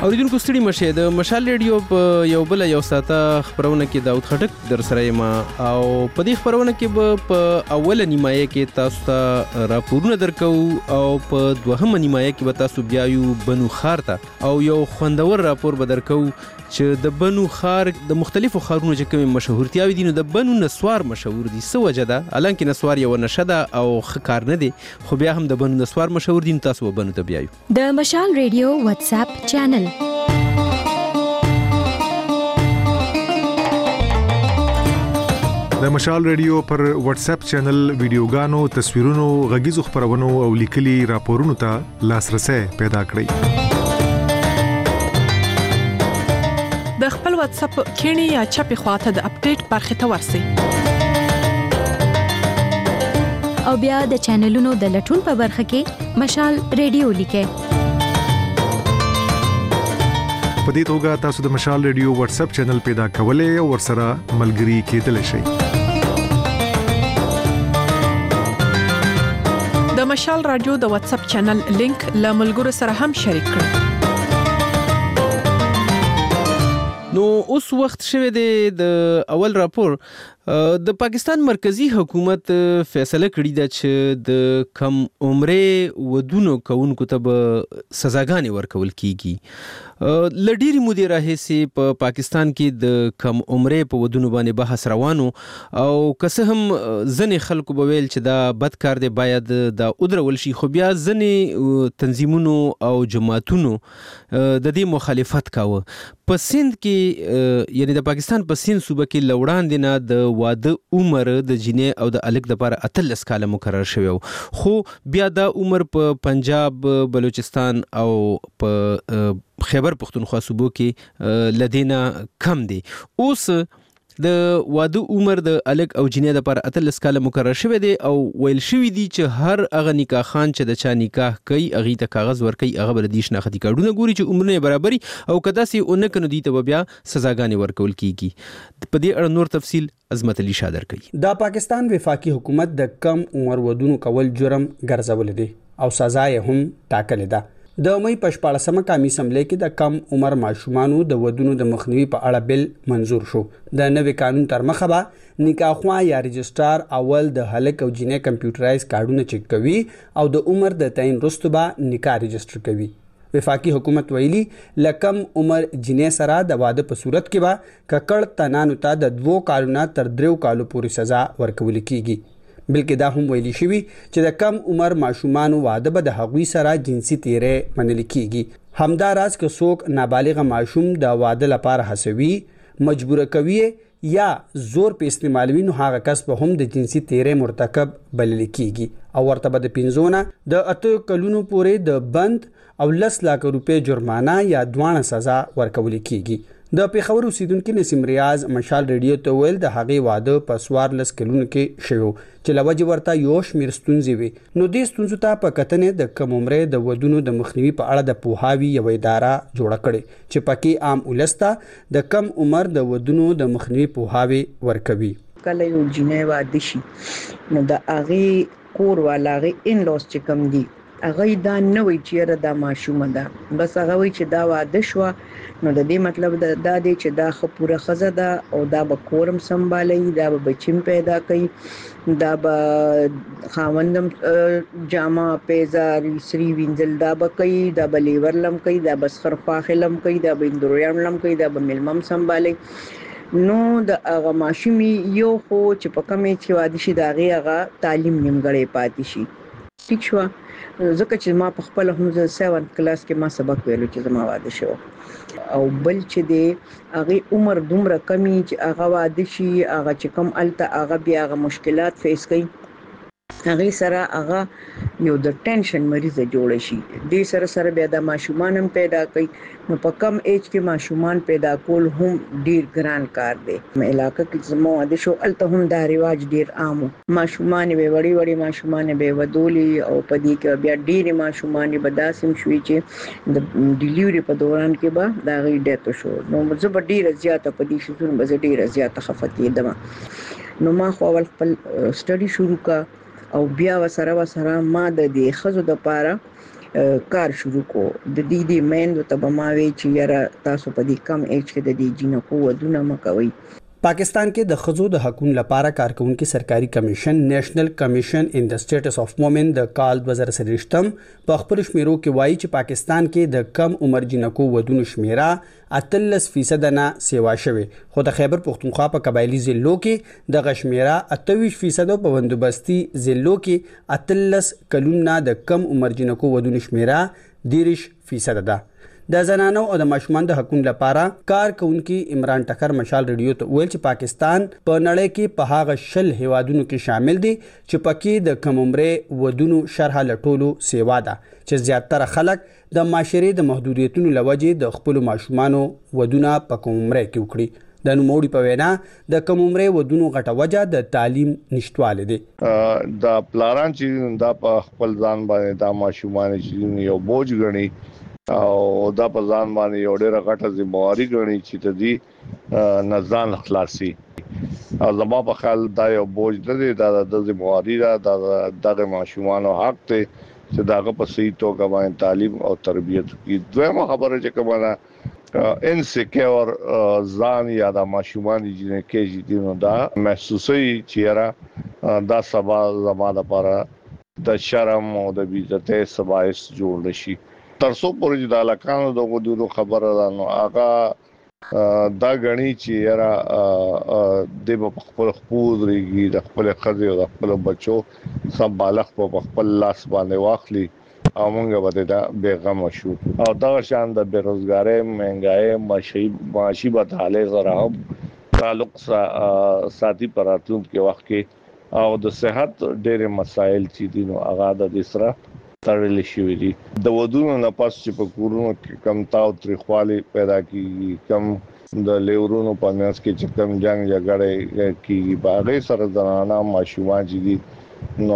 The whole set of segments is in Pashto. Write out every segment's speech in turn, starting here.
اوریدونکو ستړي مشه د مشال ریډیو په یو بل یو ساته خبرونه کې داود خټک در سره ما او په دې خبرونه کې په اوله نیمایه کې تاسو ته راپورونه درکو او په دوهمه نیمایه کې به تاسو بیا یو بنو خار ته او یو خوندور راپور به درکو چې د بنو خار د مختلفو خارونو چې کوم مشهورتیاوي دي نو د بنو نسوار مشهور دي سو وجدا الانکه نسوار یو نشده او خکار نه دي خو بیا هم د بنو نسوار مشهور دي تاسو بنو ته بیايو د مشال ریډیو واتس اپ چینل د مشال ریډیو پر واتس اپ چینل ویډیوګانو، تصویرونو، غږیزو خبرونو او لیکلي راپورونو ته لاسرسي پیدا کړئ. د خپل واتس اپ کینی یا چپی خواته د اپډیټ برخه ته ورسی او بیا د چینلونو د لټون په برخه کې مشال ریډیو لیکه. په دې توګه تاسو د مشال ریډیو واتس اپ چینل پیدا کولای او ورسره ملګري کېدلی شئ. د مشال رادیو د واتس اپ چینل لینک له ملګرو سره هم شریک کړئ. نو اوس وخت شوه د اول راپور د پاکستان مرکزی حکومت فیصله کړې ده چې د کم عمره ودونو کوونکو ته سزاګانې ورکول کیږي. لډيري مدیر راهسي په پاکستان کې د کم عمره په ودونو باندې بحث روانو او که هم ځنې خلکو به ویل چې دا بدکار دی باید دا ودرول شي خو بیا ځنې تنظیمونو او جماعتونو د دې مخالفت کاوه. په سند کې یعنی د پاکستان په سند صوبه کې لوړان دي نه د واده عمر د جنې او د الګ د لپاره 13 کاله مقرر شوی خو بیا دا عمر په پنجاب، بلوچستان او په خیبر پختونخوا صوبو کې لدینا کم دی. اوس د واده عمر د الګ او جنې د لپاره 13 کاله مقرر شوی دی او ویل شوی دی چې هر هغه نکاح خان چې د چا نکاح کوي هغه ته کاغذ ورکي هغه بل دي شناختی کارډونه ګوري چې عمر نه برابرۍ او کدا سي اونکه نو دي ته بیا سزاګانې ورکول کیږي. په دې اړه نور تفصيل عظمت علي شادر کوي. دا پاکستان وفاقي حکومت د کم عمر ودونو کول جرم ګرځول دي او سزا یې هم ټاکل ده. د مې په 14مه قومي اسمبلی کې د کم عمر ماشومانو د ودونو د مخنیوي په اړه بل منظور شو. د نوې قانون تر مخه به نکاح یا رجستر اول د هلک او جنې کمپیوټرایز کارډونه چک کوي او د عمر د تعین وروسته به نکاح رجستر کوي. وفاقي حکومت ویلي لکم عمر جنې سره د واده په صورت کې به ککړ تنانو ته د 2 کالونو تر 3 کالو پورې سزا ورکول کیږي. بلکې دا هم ویلي شوی چې د کم عمر ماشومان واده به د هغوی سره جنسي تیرې منل کیږي. همداراز که څوک نابالغ ماشوم د واده لپاره هڅوي، مجبور کوي یا زور په استعمالوي نو هغه کس به هم د جنسي تیرې مرتکب بلل کیږي او ورته به د 5 نه د 8 کلونو پورې د بند او 10 لک روپے جرمانه یا دوانه سزا ورکول کیږي. د پیښور اوسیدونکو نسیم ریاض مشال ریډیو ته ویل د هغه واده په 14 کلونو کې شوی چې لوجه ورته یو شمیر ستونزې وي. نو دې ستونزو ته په کتنې د کم عمره د ودونو د مخنیوي په اړه د پوهاوی یو اداره جوړه کړې چې پکې عام ولستا د کم عمر د ودونو د مخنیوي پوهاوی ورکوي. کله یو جنې واده شي نو د هغه کور والاغه ان لوس چې کم دي هغه دا نه وی چې دا ماشومه ده بس هغه وی چې دا واده شو نو د دې مطلب دا دی چې دا خپوره خزه ده او دا به کورم سنبالي، دا به بچیم پیدا کوي، دا به خاوندم جامه پیزا سری وینځل دا به کوي، دا به لیور لم کوي، دا به سخرخوا خلم کوي، دا به اندرویان لم کوي، دا به ملمم سنبالي. نو د هغه ماشومي یو خو چې په کومه چې واده شي دا هغه تعلیم نیمګړی پاتې شي. ٹھیک شو ځکه چې ما په خپل هم 7 کلاس کې ما سبق ویلو چې زما واده شو او بل چې دی هغه عمر دومره کمی چې هغه واده شي هغه چې کم الته هغه بیا هغه مشکلات فیس کوي هغه سره هغه یو د ټینشن مریض جوړ شي. دې سره سره بیا د ماشومان هم پیدا کوي. نو په کم ایج کې ماشومان پیدا کول هم ډیر ګران کار دی. علاقه کې زموږ د شو الته هم دا رواج ډیر عام. ماشومان به وړي ماشومان به ودولي او په دې کې بیا ډیر ماشومان به داسم شوي چې د ډیلیوري په دوران کې به دا غي ډیته شو. نو زه به ډیر زیاته په دې شتون به ډیر زیاته خفه کېدم. نو ما خو اول خپل سټډي شروع کا او بیا وسره ما د دې خزو د پاره کار شروع کو د دې میندو ته به ما وی چې یاره تاسو په دې کم ایج کې د دې جنکو ودونه مکوئ. پاکستان کې د ښځو د حقوقو لپاره کارکونکو سرکاري کمیشن نېشنل کمیشن ان د سټیټس اف وومن د کال 2023 په خپل شمیرو کې وایي چې پاکستان کې د کم عمر جنکو ودونو شمیره 38% نه سیوا شوه، خو د خیبر پختونخوا په قبایلی ضلعو کې د غشمیره 28% په بندوبستي ضلعو کې 18 کلونه د کم عمر جنکو ودونو شمیره 30% ده. د زنانو او د ماشومان د حقوقو لپاره کارکونکو عمران ټکر مشال ریډیو ته ویل چې پاکستان په نړۍ کې په هغه 10 هیوادونو کې شامل دي چې پکې د کم عمره ودونو شرح لټولو سیوا ده، چې زیاتره خلک د معاشري د محدودیتونو لوجې د خپل ماشومانو ودونه په کم عمره کې وکړي. د نوموړي په وینا د کم عمره ودونو غټه وجه د تعلیم نشټواله دي. د پلاران چې د خپل ځان باندې د ماشومان چې یو بوج غني او دا په ځان باندې یو ډېر غټه ذمہواری غني چې د دې نزان خلاصي او زما په خیال دا یو بوج نه دی، دا د ذمہواری دا د ماشومانو حق ته چې داغه په صحیح توګه باندې تعلیم او تربیت کی. دویمه خبره چې کومه انسیکیور ځان یا د ماشومان چې کې دي دا محسوسي چې دا سبا زما لپاره د شرم او د بیزته سبایس جوړ نشي. ترڅو پورې د علاقانو د ودونو خبره ده نو هغه دا غني چې یاره د خپل خپود ریږي د خپل خزي او د خپل بچو سم بالغ په خپل لاس باندې واخلي او موږ به دا بیغم شو او دا شان د بیروزګاری مهنګای معاشي بدحالي سره هم تعلق ساتي پراتون کې وخت کې او د صحت ډېر مسایل چې دي نو هغه د سره تړل شوی دي. د ودونو نه پس چې په کورونو کې کم تاو تریخوالي پیدا کیږي، کم د لیورونو په منځ کې چې کم جنگ جګړه کیږي، باغې سره زنانه ماشومان چې دي نو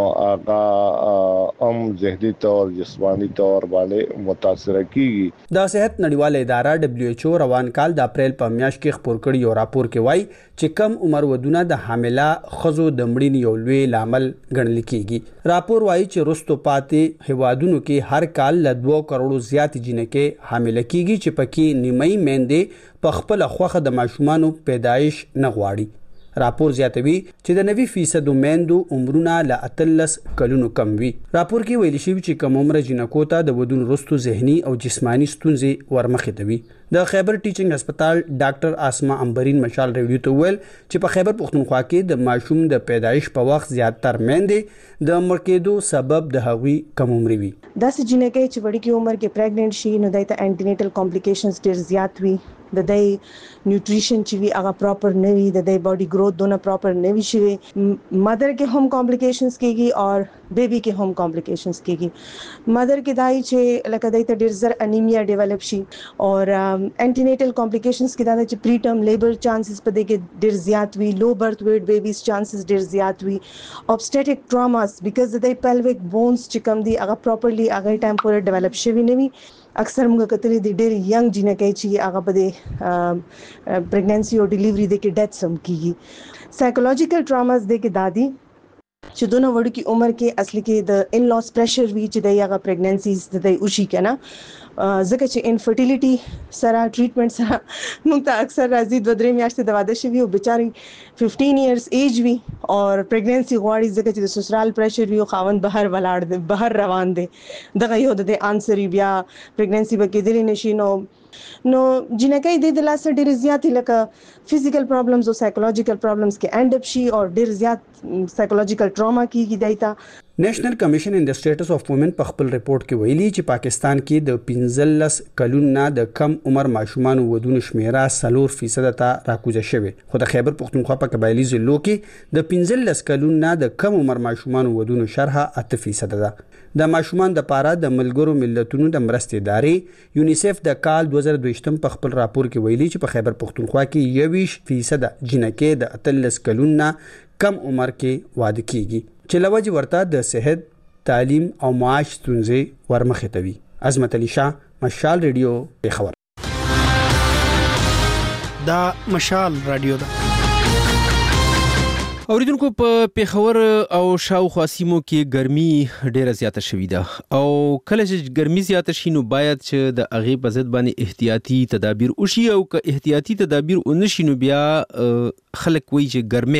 هغه ذهني تور جسمانی تور باندې متاثر کیږي. د صحت نړیواله اداره WHO روان کال د اپریل په میاشت کې خبر کړی یو راپور کې وایي چې کم عمر ودونه د حامله خزو د مړینې یو لوی لامل ګڼل کیږي. راپور وایي چې رستو پاتې هیوادونو کې هر کال ل 2 کروڑو زیات جنکې حامله کیږي چې پکې نیمای میندې په خپل خوخه د ماشومانو پیدایش نه غواړي. راپور زیاتوي چې د 90% میندو عمرونه ل 18 کلونو کم وي. راپور کې ویل شوی چې کم عمر جنکو ته د ودون وروسته ذهني او جسمانی ستونزې ورمخې دوي. د خیبر ټیچینګ هسپتال ډاکټر اسما امبرین مشال ریډیو ته ویل چې په خیبر پختونخوا کې د ماشوم د پیدایش په وخت زیاتره میندې د مړ کېدو سبب د هغوی کم عمر وي. داسې جنکې چې وړي کې عمر کې پریګننټ شي نو دایته انټینیټل کمپلیکیشنز ډېر زیات وي، د دې نیوټریشن چې وی هغه پراپر نه وي، د دې باډي گروث دونه پراپر نه وي شوی، مدر کې هم کمپلیکیشنز کېږي او بیبي کې هم کمپلیکیشنز کېږي. مدر کې دای چې لکه دایته ډېر زر انیمیا ډیولپ شي او انټینیټل کمپلیکیشنز کې دا چې پری ټرم لیبر چانسز په دې کې ډېر زیات وي، لو برث ویټ بیبیز چانسز ډېر زیات وي، obstetric traumas because د pelvic bones چې کوم دي هغه پراپرلی هغه ټایم پورې ډیولپ شوی نه وي. اکثر موږ کتلې دي ډېر ینګ جنکې چې هغه په دې پریګننسي او ډیلیوري د کې ډیث هم کیږي. سایکولوژیکل ټراماز د کې دادي چې دونه وړو کې عمر کې اصلي کې د ان لاس پریشر وی چې د هغه پریګننسیز د اوشي کنه ځکه چې انفرټیلیټي سره ټریټمنټ سره موږ ته اکثر راځي 2-3 میاشتې د واده شوی او بیچاري 15 ایئرز ایج وی او پریګننسي غواړي ځکه چې د سوسرال پریشر وی او خاوند بهر ولاړ دی، بهر روان دی، دغه یو د انسر بیا پریګننسي به کېدلی نشي. نو جنکې د لاسه ډېر زیات لکه فزیکل پرابلمز او سایکولوژیکل پرابلمز کې اند اپ شي او ډېر زیات سایکولوژیکل ټراما کیږي دایته. نېشنل کمیشن ان د سټیټس اف وومن په خپل ریپورت کې ویلي چې پاکستان کې د 15 کلونو نه د کم عمر ماشومان ودونو شمیره 4% ته راکوزه شوه، خو د خیبر پختونخوا په قبایلی ضلعو کې د 15 کلونو نه د کم عمر ماشومان ودونو شرح 8% ده. د ماشومان د پاره د ملګرو ملتونو د مرستې ادارې یونیسف د کال 2022 په خپل راپور کې ویلي چې په خیبر پختونخوا کې 20% جنکې د 18 کلونو نه کم عمر کې واده کیږي چې لوجه ورته د صحت، تعلیم او معاش ستونزې ورمخې توي. عظمت علي شاه، مشال ریډیو، پیښور. دا مشال رادیو ده. اوریدونکو په پیښور او شاوخوا سیمو کې ګرمي ډیره زیاته شوې ده او کله چې ګرمي زیاته شي نو باید چې د هغې په ضد باندې احتیاطي تدابیر وشي او که احتیاطي تدابیر ونشي نو بیا خلک وایي چې ګرمي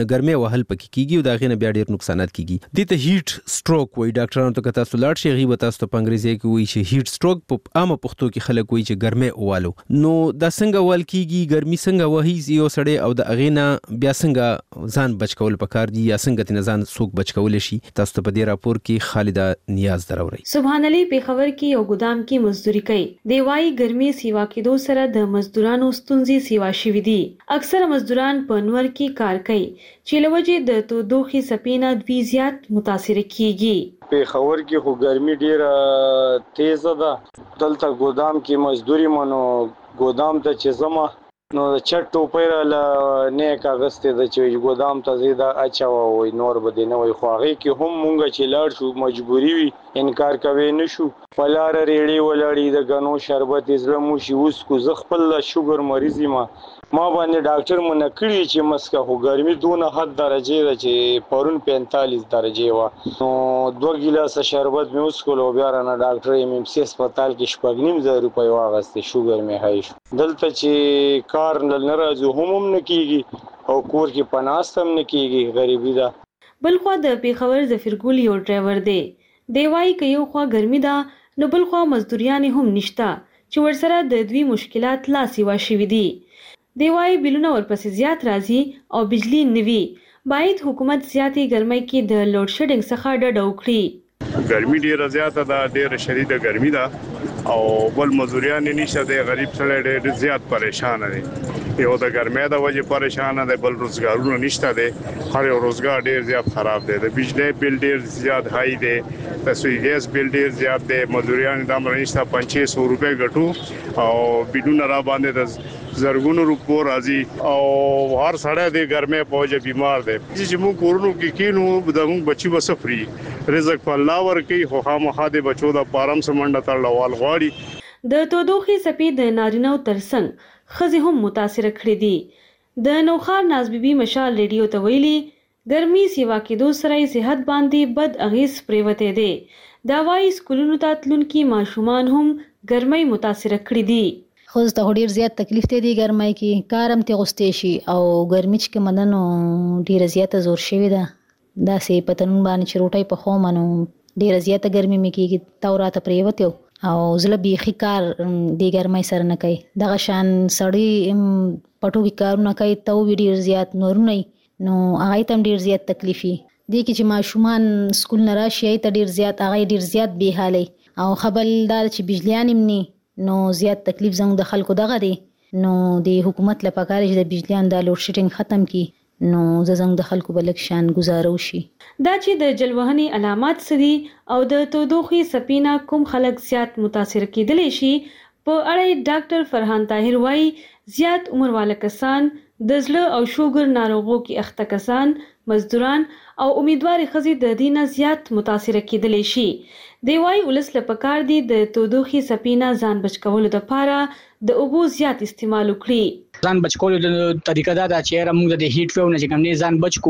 وهل پکې کیږي او د هغې نه بیا ډیر نقصانات کیږي. دې ته هیټ سټروک وایي. ډاکټرانو ته که تاسو لاړ شئ هغوی به تاسو ته په انګریزي کې وایي چې هیټ سټروک، په عامه پښتو کې خلک وایي چې ګرمي والو. نو دا څنګه وال کیږي؟ ګرمي څنګه وهي یو سړی او د هغې نه بیا څنګه ځان بچ کول پکار دي یا څنګه تنه ځان څوک بچ کول شي؟ تاسو ته په دې راپور کې خالده نیاز دراوري. سبحان الله پیښور کې یو ګدام کې مزدوري کوي. دی وايي ګرمي سیوا کېدو سره د مزدورانو ستونزې سیوا شوې دي. اکثره مزدوران په نور کې کار کوي چې لوجه د تودوخې سپینه دوی زیات متاثر کیږي. پیښور کې خو ګرمي ډیره تیز ده. دلته ګدام کې مزدوري منو ګدام ته چې زما نو چټ ټوپۍ را نه کاغذ ته د چې ګودام ته زیاده اچاو وي نور به نه وي خو هغه کې هم مونږ چې لاړ شو مجبوری وي انکار کوي نشو. پلار ریړی ولاړی د غنو شربت زړه مو شي اوس کو ز خپل شوګر مریض ما باندې ډاکټر مونږ کړی چې مسکه هو ګرمي دونه حد درجه ده چې پرون 45 درجه و. نو 2 ګیلاس شربت مې اوس کولو بیا نه ډاکټر ایم سی هسپتال کې شپږ زره روپۍ واغسته شوګر مې هاي شو. دلته چې کار نه راځو هم نه کیږي او کور کې پناستم نه کیږي غریبي ده. بلخوا د پیښور ظفرګل یو ډرایور دی. دی وايي که یو خوا ګرمي ده نو بلخوا مزدوریان هم نشته چې ورسره د دوی مشکلات لا سیوا شوي دي. دی وايي بیلونه ورپسې زیات راځي او بجلی نوي. باید حکومت زیاتې ګرمۍ کې د لوډ شیډینګ څخه ډډه وکړي. ګرمي ډیره زیاته ده، ډیره شدیده ګرمي ده او بل مزدوریان نشته دی. غریب سړی ډیر زیات پریشان دی. یو د ګرمۍ د وجې پریشان دی، بل روزګارونه نشته دی. هر یو روزګار ډیر زیات خراب دی. د بجلی بل ډیر زیات هاي دی، د سوي ګیس بل ډیر زیات دی. مزدوریان د امر نشته 500 روپے ګټو او بدون را باندې د زرګونو روپو راځي او هر سړی د ګرمۍ په وجه بیمار دی. چې موږ کورونو کې کینو د موږ بچي وسفري رزق په الله ورکي خو خامخا د بچو د پارم سمنډه تړلوال غواړي. د تودوخې سپې د نارینو ترڅنګ ښځې هم متاثر کړې دي. د نوخار ناز بیبي مشال ریډیو ته ویلي ګرمي سیوا کېدو سره صحت باندې بد اغېز پریوتی دی. دا وايي سکولونو ته تلونکي ماشومان هم ګرمۍ متاثر کړي دي. خو ته ډیر زیات تکلیف ته دی ګرمۍ کې کارم ته غوستې شي او ګرمي چې مدنو ډیر زیاته زور شوی ده. دا سه پتنون باندې چې روټي په خو منو ډیر زیاته ګرمي مې کېږي توراته پریوته او زله بيخي کار دی ګرمۍ سره نه کوي. دغه شان سړی پټو کې کارونه کوي ته ډیر زیات نور نه نو هغه تم ډیر زیات تکلیفي دي چې ماشومان سکول نه راشي ته ډیر زیات هغه ډیر زیات به حالي او خبردار چې بجلیان مني نو زیات تکلیف زنګ د خلکو دغه دی. نو د حکومت لپاره کار چې د بجلیان د لوډ شیډینګ ختم کی نو زنګ د خلکو بلک شان گزارو شي. دا چې د جلوهني علامات سدي او د تودوخې سپینا کوم خلک زیات متاثر کېدلی شي په اړه ډاکټر فرحان طاهر وايي زیات عمر والا کسان، د زړه او شوګر ناروغو کې اخته کسان، مزدوران او امیدوار ښځې د دینه زیات متاثر کېدلی شي. دی وايي ولس له پکار دي د تودوخې سپینا ځان بچ کولو لپاره د اوبو زیات استعمال وکړي. ځان بچ کولو د طریقه دا ده چې موږ د هیټ ویو نه چې کوم نه ځان بچ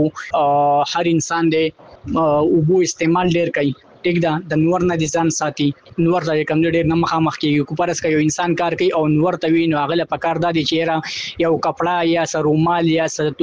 کو هر انسان د اوبو استعمال ډیر کوي. ټیک ده د نور نه د ځان ساتي. نور د کوم ډیر نه مخامخ کیږي کو پرس کوي انسان کار کوي او نور ته وی نو هغه په کار د چې یو کپڑا یا سرومال یا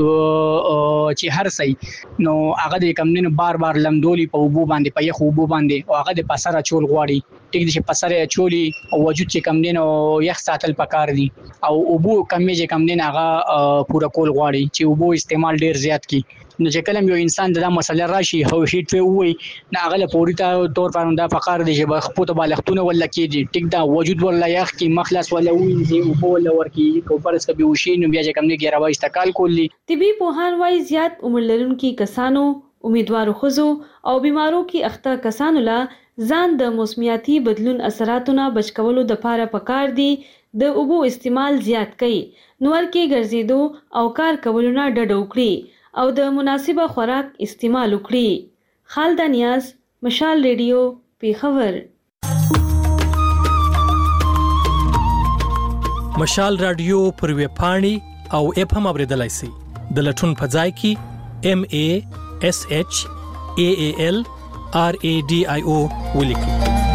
چې هر سي نو هغه د کوم نه بار بار لمدولي په وبو باندې په یخ وبو باندې او هغه د پسره چول غواړي. ټیک دي چې پسره چولي او وجود چې کوم نه یخ ساتل پکار دي او وبو کمې چې کوم نه هغه پورا کول غواړي چې وبو استعمال ډیر زیات کی. نو چې کلم یو انسان د مسله راشي هو هیټ وی نه هغه پوری ته تور باندې د فقار دي چې بخپوت بالښتونه ولا کېږي. ټیک دا وجود ولا یخ کی مخلص ولا وینځي او په ولا ورکی کو پرس کبي وشي نو بیا چې کوم نه ګیرا وای استقال کولی. طبي پوهان وايي زیات عمر لرونکي کسانو، امیدوارو ښځو او بیمارو کې اخته کسانو لا ځان د موسمیاتي بدلون اثراتونه بچ کولو د لپاره پکار دي د اوبو استعمال زیات کړي، نور کې ګرځېدو او کار کولو نه ډډه وکړي او د مناسبه خوراک استعمال وکړي. خالده نیاز، مشال ریډیو، پیښور. مشال رادیو پر ویب پاڼې او اپ هم اوریدلای شئ. د لټون په ځای کې MASHAALRADIO ولیکئ.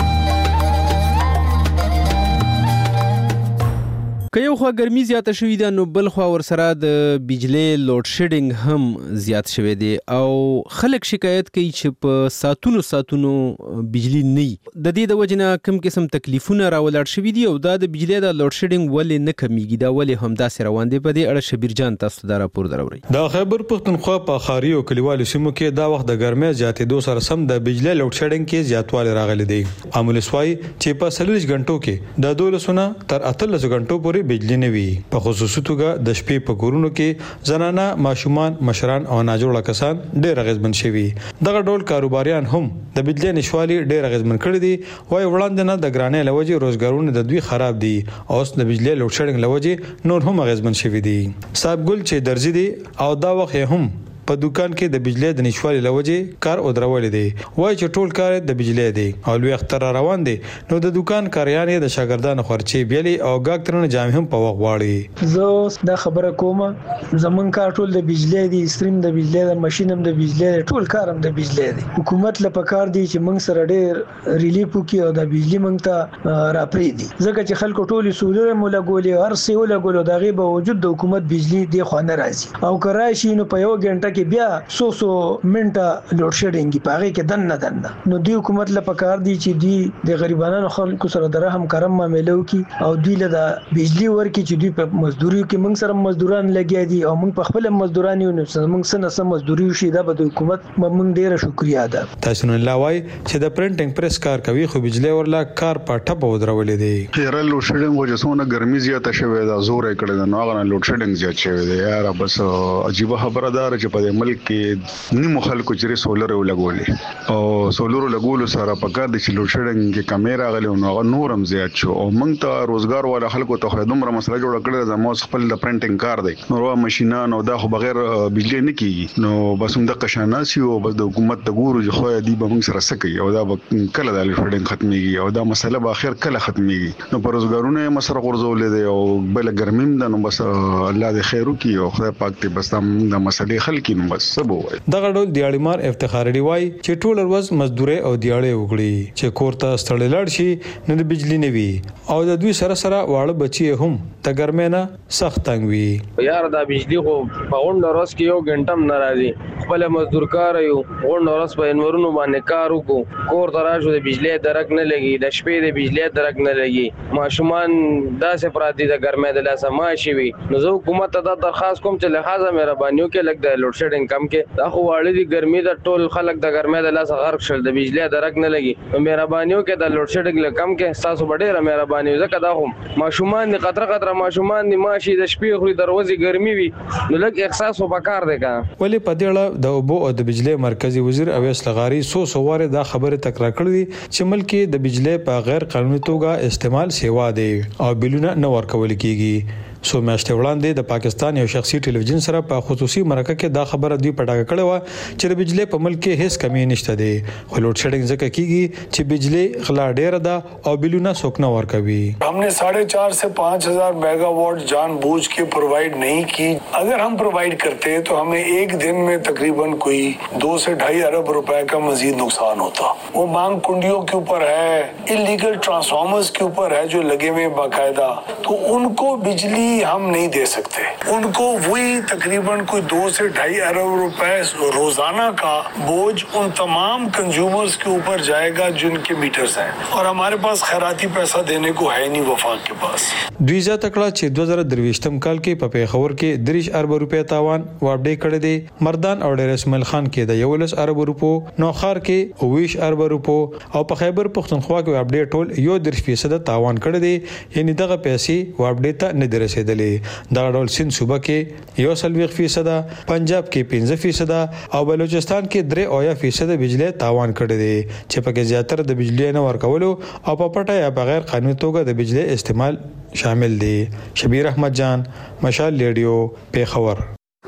که یو خوا ګرمي زیاته شوې ده نو بل خوا ورسره د بجلی لوډ شیډینګ هم زیات شوی دی او خلک شکایت کوي چې په ساتونو بجلی نه وي. د دې د وجې نه کوم قسم تکلیفونه راولاړ شوي دي او دا د بجلی د لوډ شیډینګ ولې نه کمیږي، دا ولې همداسې روان دی؟ په دې اړه شبیر جان تاسو دا راپور دراوړئ. د خیبر پښتونخوا په ښاري او کلیوالو سیمو کې دا وخت د ګرمۍ زیاتېدو سره سم د بجلی لوډ شیډینګ کې زیاتوالی راغلی دی. عامل سوای چې په 40 غنټو کې د 12 تر 18 غنټو پورې بجلی نه وي. په خصوصي توګه د شپې په کورونو کې زنانه، ماشومان، مشران او ناجوړه کسان ډېر اغېزمن شوي. دغه ډول کاروباریان هم د بجلی نشوالي ډېر اغېزمن کړي دي. وایي وړاندې نه د ګرانۍ له وجې روزګارونه د دوی خراب دي او اوس د بجلی لوډ شیډینګ له وجې نور هم اغېزمن شوي دي. صاحب ګل چې درځي دي او دا وخت هم په دکان کې د بجلی د نشوالي لوجې کار او درولې دي. وایي چې ټول کار د بجلی دی او لوی اختر روان دي نو د دکان کاریان د شاګردانو خرچې بیلي او ګاکترونه جامې هم په وخت واړي. زه دا خبره کوم زمون کار ټول د بجلی دی، استریم د بجلی د ماشين هم د بجلی دی، ټول کارم د بجلی دی. حکومت له پکار دی چې موږ سره ډېر ریلیف وکړي او د بجلی موږ ته راپری دي ځکه چې خلکو ټول سولر مولا ګولې هر څه ولا ګولو دغه به وجود د حکومت بجلی دی خو نه راځي او کرای شي نو په یو غنټه کې بیا 100 منټه لوډ شیډینګ پاره کې دنه نو دی حکومت له پکار دی چې دی د غریبانو خلکو سره د رحم کرم معاملې وکي او دوی له د بجلی ورکي چې دوی په مزدوري کې موږ سره مزدوران لګیا دي او موږ په خپل مزدوران یو نو موږ سره مزدوري شي دا به د حکومت موږ ډیره شکریا ده. تاسو نن لاوي چې د پرنټینګ پریس کار کوي خو بجلی ورلا کار پټه په ودرولې دی. هر لوډ شیډینګ وجهونه ګرمي زیاته شوې ده، زور یې کړی نو هغه لوډ شیډینګ زیات شوی دی. یار بس عجیب خبره ده چې په ملک کې نیمو خلکو چې سولر ولګولې او سولر لګول سره پکار دي چې لوډ شیډینګ کې کیمرا غلې نو هغه نورم زیات شو او موږ ته روزګار ولا خلکو ته خدمره مسله جوړ کړل. زموږ خپل د پرنټینګ کار دی نو ماشينان او دا خو بغیر بجلی نه کیږي نو بس هم د قشاناسي او بس د حکومت ته ګورو چې خو دی به موږ سره سکی او دا کله د لوډ شیډینګ ختميږي او دا مسله به اخر کله ختميږي نو پر روزګارونه مسره غرزولې دی او بل ګرمیم ده نو بس الله دې خیر وکي او خدای پاک دې بس د مسلې حل کړي نو بس سبو. دغه ډول دیاړیمار افتخاري وای چې ټول ورځ مزدوري او دیاړې وکړي چې کورته ستړي لاړ شي نه د بجلی نه وي او د دوی سره واړه بچي هم د ګرمۍ نه سخت تنګ وي. یار دا بجلی خو په غونډه ورځ کې یو غنټم ناراضي خپل مزدور کار یو غونډه ورځ په انورونو باندې کار وکړو کور تراشو د بجلی درک نه لګي د شپې د بجلی درک نه لګي ماشومان داسې پراتی د ګرمۍ د لاسه ماشي وي نو زه حکومت ته درخواست کوم چې لہذا مهربانيو کې لګ د لوډ شیډینګ کم کې دا خو واړې دي ګرمي د ټول خلک د ګرمۍ د لاسه غرق شل د بجلی درک نه لګي مهربانيو کې د لوډ شیډینګ کم کې تاسو ډېره مهرباني ځکه دا هم ماشومان دي قطره ماشومان دي ماشي د شپې خوري دروازې ګرمي وي نو لګ احساس وبکار دی کا. ولی په دې اړه د اوبو او د بجلی مرکزی وزیر اویس لغاری سواره دا خبره تکرار کړې چې ملک د بجلی په غیر قانوني توګه استعمال سیوا دی او بلونه نه ورکول کیږي. سو میاشتې وړاندې د پاکستان یو شخصي ټلویزیون سره په خصوصي مرکه کې دا خبره دوی پټاګه کړې و چې د بجلی په ملک کې هیڅ کمی نشته دی خو لوډ شیډینګ ځکه کیږي چې بجلی غلا ډېره ده او بلونه څوک نه ورکوي. हमने 4.5 से 5,000 मेगावाट जानबूझ के प्रोवाइड नहीं की. अगर हम प्रोवाइड करते तो हमें एक दिन में तकरीबन कोई 2 से 2.5 अरब रुपए का मजीद नुकसान होता. वो मांग कुंडियों के ऊपर है, इलीगल ट्रांसफार्मर्स के ऊपर है जो लगे हुए बाकायदा, तो उनको बिजली हम नहीं दे सकते. उनको वही तकरीबन कोई 2 से 2.5 अरब रुपए रोजाना का बोझ उन तमाम कंज्यूमर्स के ऊपर जाएगा जिनके मीटर्स हैं और हमारे पास खैराती पैसा देने को है नहीं वफाक के पास. دویزه تکړه چې 2023م کال کې په پیښور کې 30 ارب روپیا تاوان واپډې کړې دي. مردان او ډیر اسماعیل خان کې د 11 ارب روپو، نوخار کې 20 ارب روپو او په خیبر پښتونخوا کې واپډې ټول 1.5% تاوان کړی دی. یعنی دغه پیسې واپډې ته نه رسیدلې. دا ډول سند صوبه کې 1.5%، پنجاب کې 15% او بلوچستان کې 3% بجلی تاوان کړی دی چې پکې زیاتره د بجلی نه ورکولو او په پټه یا بغیر قانوني توګه د بجلی استعمال شامل دي. شبیر احمد جان، مشال ریډیو، پیښور.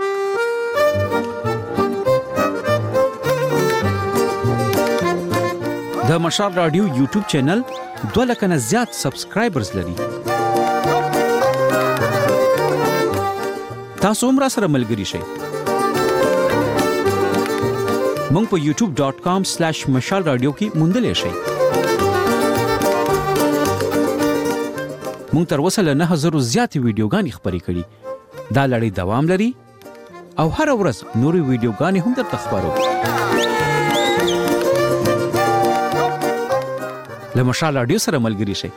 د مشال رادیو یوټیوب چینل 2 لک نه زیات سبسکرایبرز لري. تاسو هم را سره ملګری شئ. مونږ په youtube.com/مشال رادیو کې موندلی شئ. مونږ تر اوسه له 9000 زیاتې ویډیوګانې خپرې کړي. دا لړۍ دوام لري او هر ورځ نورې ویډیوګانې هم درته خپرو. له مشال رادیو سره ملګري شئ.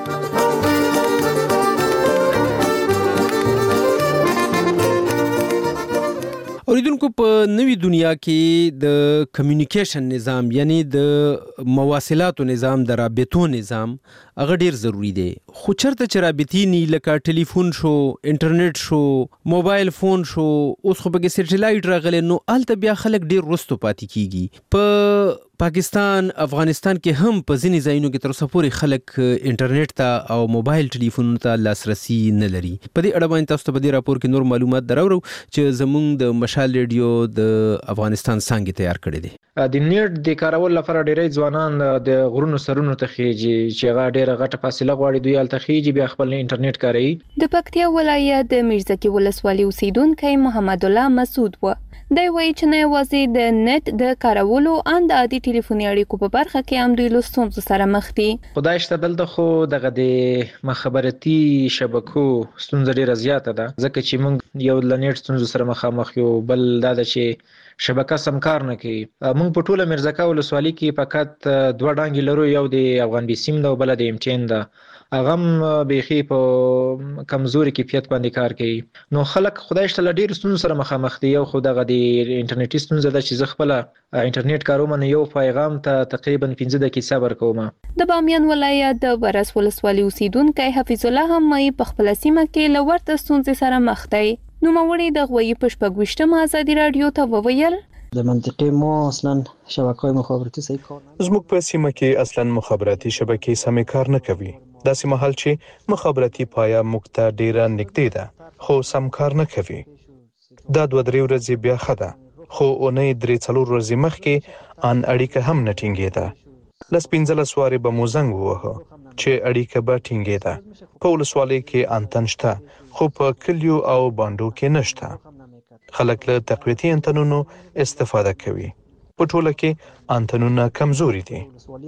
اوریدونکو په نوې دنیا کې د کمیونیکیشن نظام یعنی د مواصلاتو نظام د رابطو نظام هغه ډیر ضروری دی. خو چرته چې رابطې نه لکه ټلیفون شو، انټرنیټ شو، موبایل فون شو، اوس خو به سټلایټ راغلی نو الته بیا خلک ډیر رستو پاتې کیږي. په پاکستان، افغانستان کې هم په ځینې ځایونو کې تر اوسه پورې خلک انټرنیټ ته او موبایل ټلیفونونو ته لاسرسي نه لري. په دې اړه باندې تاسو ته په دې راپور کې نور معلومات دراوړو چې زموږ د مشال ریډیو د افغانستان څانګې تیار کړی دی. د نیټ د کارول لپاره ډېری ځوانان د غرونو سرونو ته خېږي چې هغه ډېره غټه فاصله غواړي، دوی هلته خېږي بیا خپل انټرنیټ کاروي. د پکتیا ولایت د میرزکي ولسوالۍ اوسیدونکی محمد الله مسعود و. دی وایي چې نه یوازې د نت د کارولو ان د عادي ټلیفوني اړیکو په برخه کې هم دوی له ستونزو سره مخ دي. خدای شته دلته خو دغه د مخابراتي شبکو ستونزه ډېره زیاته ده، ځکه چې موږ یو له نت ستونزو سره مخامخ یو، بل دا ده چې شبکه سم کار نه کوي. موږ په ټوله میرزکه ولسوالۍ کې فقط 2 ډانګې لرو، یو د افغان بي سیم ده او بل د MTN ده. هغه هم بیخي په کمزوري کیفیت باندې کار کوي. نو خلک خدای شته ډېر ستونزو سره مخامخ دي. یو خو دغه د انټرنیټي ستونزه ده چې زه خپل انټرنیټ کاروم نو یو پیغام ته تقریبا 15 دقیقې صبر کوم. د بامیان ولایت د ورس ولسوالۍ اوسیدونکی حفیظ الله هم په خپل سیمه کې له ورته ستونزې سره مخ دی. نو موري د غوي په 28 ازادي رادیو ته وویل د منطقې مو اصلا شبکې مخابراتي صحیح کار نه. زموږ په سیمه کې اصلا مخابراتي شبکې سمې کار نه کوي. داسې مهال چې مخابراتي پایا موږ ته ډیره نږدې ده خو سم کار نه کوي. دا 2-3 ورځې بیا ښه ده، خو اونۍ 3-4 ورځې مخکې ان اړیکه هم نه ټینګېده. لس 15 وارې به مو زنګ ووهه چې اړیکه به ټینګېده. په ولسوالۍ کې انتن شته خو په کلیو او باندو کې نشته. خلک له تقویتي انتنونو استفاده کوي. په ټوله کې انتنونه کمزوري دي.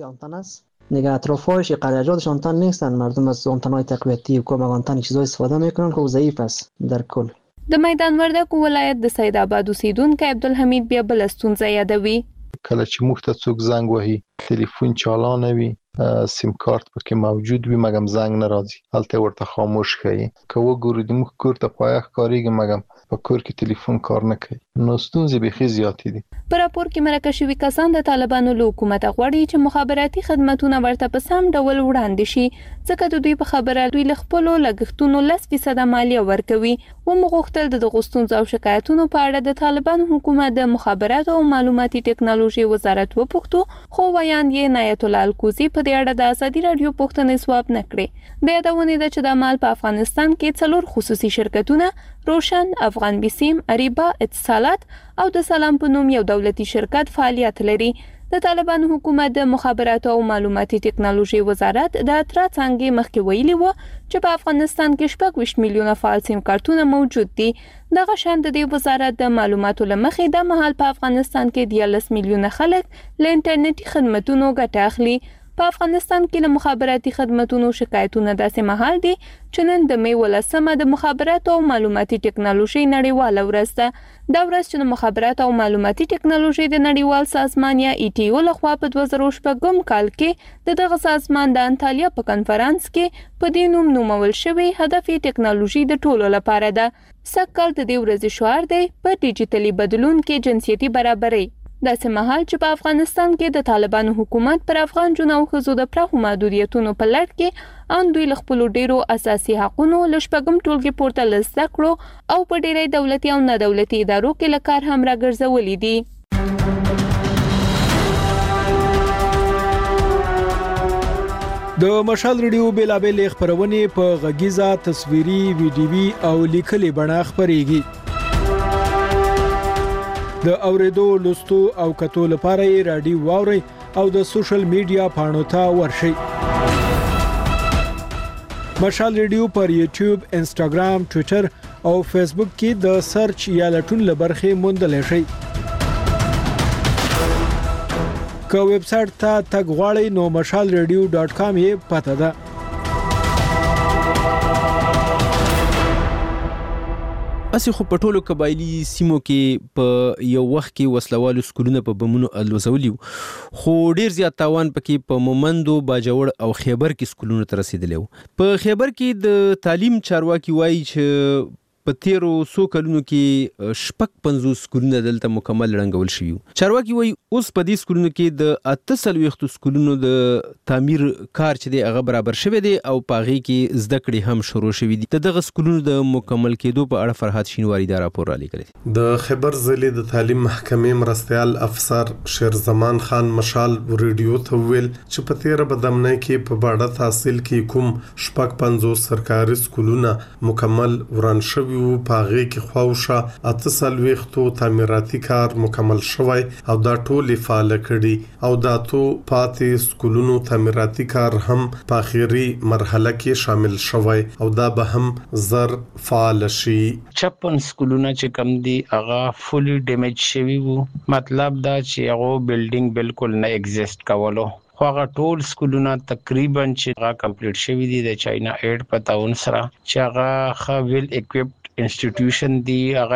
دیگه اطرافش قریجاتش آنتن نیستن، مردم از آنتن‌های تقویتی و کم آنتن چیزای استفاده میکنن که ضعیف است در کل. د میدان وردګ ولایت د سید آباد اوسیدونکو عبدالحمید بیا بل ستونزه یادوي. کله چې موږ ته څوک زنګ وهي ټلیفون چالان وي، سیم کارت پکې موجود وي مګم زنګ نه راځي، هلته ورته خاموش ښیي. که وګورو د موږ کور ته پایه ښکارېږي مګم په کور کې ټلیفون کار نه کوي. نو ستونزې بیخي زیاتې دي. په راپور کې مرکه شوي کسان د طالبانو له حکومت غواړي چې مخابراتي خدماتونه ورته په سم ډول وړاندې شي، ځکه د دوی په خبره دوی له خپلو لګښتونو 10% مالیه ورکوي. ومغوښتل د دغو ستونزو او شکایتونو په اړه د طالبانو حکومت د مخابراتو او معلوماتي ټکنالوژي وزارت وپوښتو، خو ویاند یې نایت الله الکوزي په دې اړه د ازادي رادیو پوښتنې ځواب نه کړې. د یادونې ده چې د مال په افغانستان کې 4 خصوصي شرکتونه روشن، افغان بي سیم، اریبا، اتصالات او د سلام په نوم یو دولتي شرکت فعالیت لري. د طالبانو حکومت د مخابراتو او معلوماتي ټکنالوژي وزارت د اترا څنګه مخکې ویلي و چې په افغانستان کې 26 میلیونه فعال سیم کارتونه موجود دي. دغه شان د دې وزارت د معلوماتو لمخې د مهال په افغانستان کې 13 میلیونه خلک له انټرنیټي خدماتو ګټه اخلي. په افغانستان کې له مخابراتي خدماتو شکایتونه داسې مهال دي چې نن د می 18 د مخابراتو او معلوماتي ټکنالوژي نړیواله ورځ ده. دا ورځ چې د مخابراتو او معلوماتي ټکنالوژي د نړیوال سازمان یا ETO لخوا په 2016 کال کې دغه سازمان د انټالیا په کنفرانس کې په دې نوم نومول شوی هدف ټکنالوژي د ټولو لپاره ده. سکهال د دې ورځې شعار دی په ډیجیټلي بدلون کې جنسیتي برابرۍ. داسې مهال چې په افغانستان کې د طالبانو حکومت پر افغان جنو او ښځو د پراخو محدودیتونو په لړ کې ان دوی له خپلو ډیرو اساسي حقونو له شپږم ټولګي پورته له زده کړو او په ډیری دولتي او نه دولتي ادارو کې له کار هم راګرځولي دي. د مشال ریډیو بیلابل خبرونه په غږیزه تصویري ویډیوي او لیکلي بڼه خبريږي. د اوریدو لوستو او کتو لپاره یې رادیو واوري او د سوشل میډیا پاڼو ته ورشئ. مشال ریډیو پر یوټیوب، انسټاګرام، ټوئیټر او فیسبوک کې د سرچ یا لټون لبرخې موندل شئ. که ویب سټ ته تګ غواړئ نو mashalradio.com یې پته ده. اسی خو په ټولو قبایلی سیمو کې په یو وخت کې وسلوالو سکولونه په بمونو الوزولیو، خو ډیر زیات تاوان پکې په مومندو، باجوړ او خیبر کې سکولونو ته رسیدلی و. په خیبر کې د تعلیم چارواکي وایي چې په تیرو څو کلونو کې 55 سکولونه دلته مکمل رنګول شوي. چارواکي وایي اوس په دې سکولونو کې د 48 سکولونو د تعمیر کار چې دی هغه برابر شوی دی او په هغې کې زده کړې هم شروع شوي دي. د دغه سکولونو د مکمل کېدو په اړه فرحات شینواري دا راپور رالیږلی دی. د خیبر ضلع د تعلیم محکمې مرستیال افسر شیرزمان خان مشال ریډیو ته ویل چې په تیره بدامنۍ کې په باډه تحصیل کې کوم 55 سرکاري سکولونه مکمل وران شوي و، په هغې کې خواوشا 48 تعمیراتي کار مکمل شوی او دا ټول فعال کړي او دا تو پاتې سکولونو تعمیراتي کار هم په اخیری مرحله کې شامل شوی او دا به هم زر فعال شي. 56 سکولونه چې کم دي هغه فولي ډیمیج شوي وو، مطلب دا چې هغه بلډینګ بالکل نه ایگزیست کولو. خو هغه ټول سکولونه تقریبا چې هغه کمپلیټ شوي دي د چاینا ایډ په تعاون سره چې هغه ښه ویل اکوپډ انسټیټیوشن دی.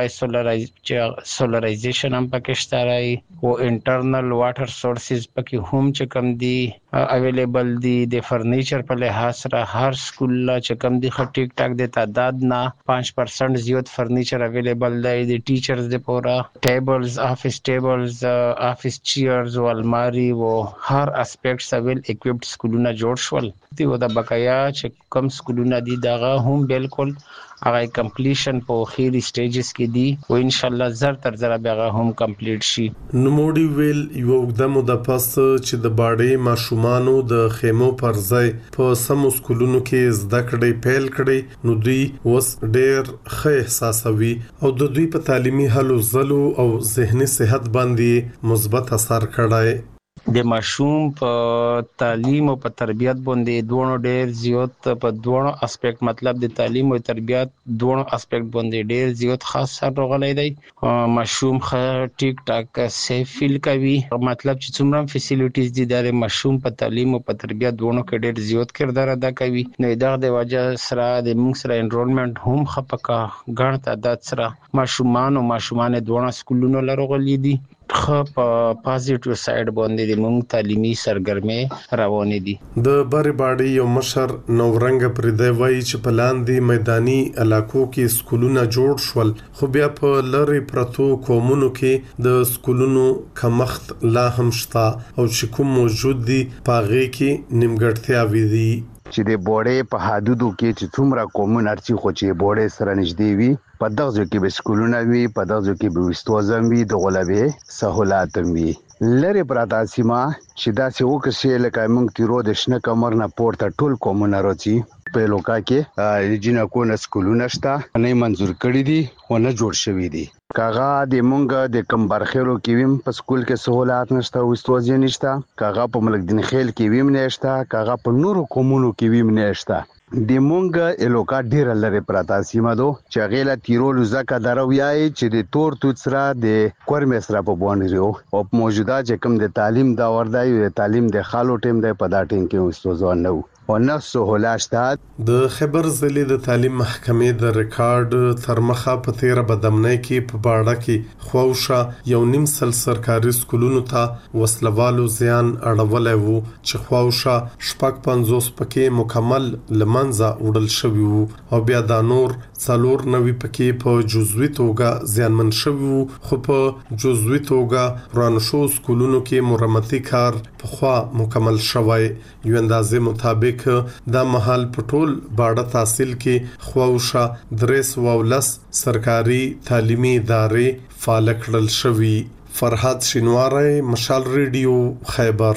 هغه سولرایزیشن هم پکې شته راي او انټرنل واټر سورسز پکې هم چې کم دي اویلیبل دي. د فرنیچر په لحاظ سره هر سکول چې کم دي خو ټیک ټاک د تعداد نه 5% زیات فرنیچر اویلیبل دی. د ټیچرز د پورا ټیبلز، افیس ټیبلز، افیس چیرز او الماری او هر اسپیکټس اویل اکوپډ سکولونه جوړ شول دي. او د بقایا چې کم سکولونه دي دغه هم بالکل هغه کمپلیشن په اخیری سټیجز کې دي او ان شاء الله زر تر زر به هم کمپلیټ شي. نوموړي ویل یو وګړه د پس چې د باډې ماشومانو د خیمو پر ځای په سمو سکولونو کې زده کړې پیل کړې نو دوی اوس ډېر ښه احساسوي او د دوی په تعلیمي هلو ځلو او ذهني صحت باندې مثبت اثر کړی. د ماشوم په تعلیم او په تربیت باندې دوه ډېر زیات په دوه اسپیکټ مطلب د تعلیم او تربیت دوه اسپیکټ باندې ډېر زیات خاص سر راغلی دی. ماشوم ښه ټیک ټاک سیف فیل کوي، مطلب چې څومره فیسیلیټیز دي د ماشوم په تعلیم او په تربیت دوه کې ډېر زیات کردار ادا کوي. نو دا د وجه سره د موږ سره انرولمنت هم خپکا غړ تعداد سره ماشومان دوه سکولونو لرغلي دي. خو په پازیټیو سایډ باندې د موږ تعلیمي سرګرمي روانې دي. د بری باډي یو مشر نورنګ پردی وایي چې په لاندې میداني علاقو کې سکولونه جوړ شول خو بیا په لری پرتو قومونو کې د سکولونو کمښت لا هم شته او چې کوم موجود دي پاغې کې نیمګړتیاوې دي. چې د بوړې په حدودو کې چې څومره قومونه ارچي خو چې بوړې سره نږدې وي په دغه ځای کې به سکولونه وي، په دغه ځای کې به وستوزم وي، د غلبې سہولات وي. لری پراته سیمه چې دا څه وکړي لکه موږ تیرو د شنه کمر نه پورته ټول قومونه راځي په لوکا کې جنہ کو نه سکولونه شته نه منزور کړی دي او نه جوړ شوی دي. کاغه د مونږ د کم برخېرو کې ویم په سکول کې سہولات نشته او استوځي نشته، کاغه په ملک دین خیل کې ویم نشته، کاغه په نورو قومونو کې ویم نشته. د مونږ الوکا ډیر لري پراته سیمه دو چې غیلا تیرولو زکه درویای چې د تور توڅرا د کورمسرا په بونریو او موجوده چې کوم د تعلیم دا وردای د تعلیم د خالو ټیم د پداټین کې استوځو نو او نه سہولات. د خیبر ضلع د تعلیم محکمې د ریکارډ تر مخه په تیره بدامنۍ کې په باډه کې خواوشا 1.5 سرکاري سکولونو ته وسلوالو زیان اړولی وو چې خواوشا 55 پکې مکمل لمنځه وړل شوي وو او بیا دا نور 94 پکې په جزوي توګه زیانمن شوي وو. خو په جزوي توګه رانشو سکولونو کې مرمتي کار په خوا مکمل شوی. یو اندازې مطابق دا محل په ټول باډه تحصیل کې خواوشا 310 سرکاري تعلیمي ادارې فعال کړل شوي. فرحات شینواری، مشال ریډیو، خیبر.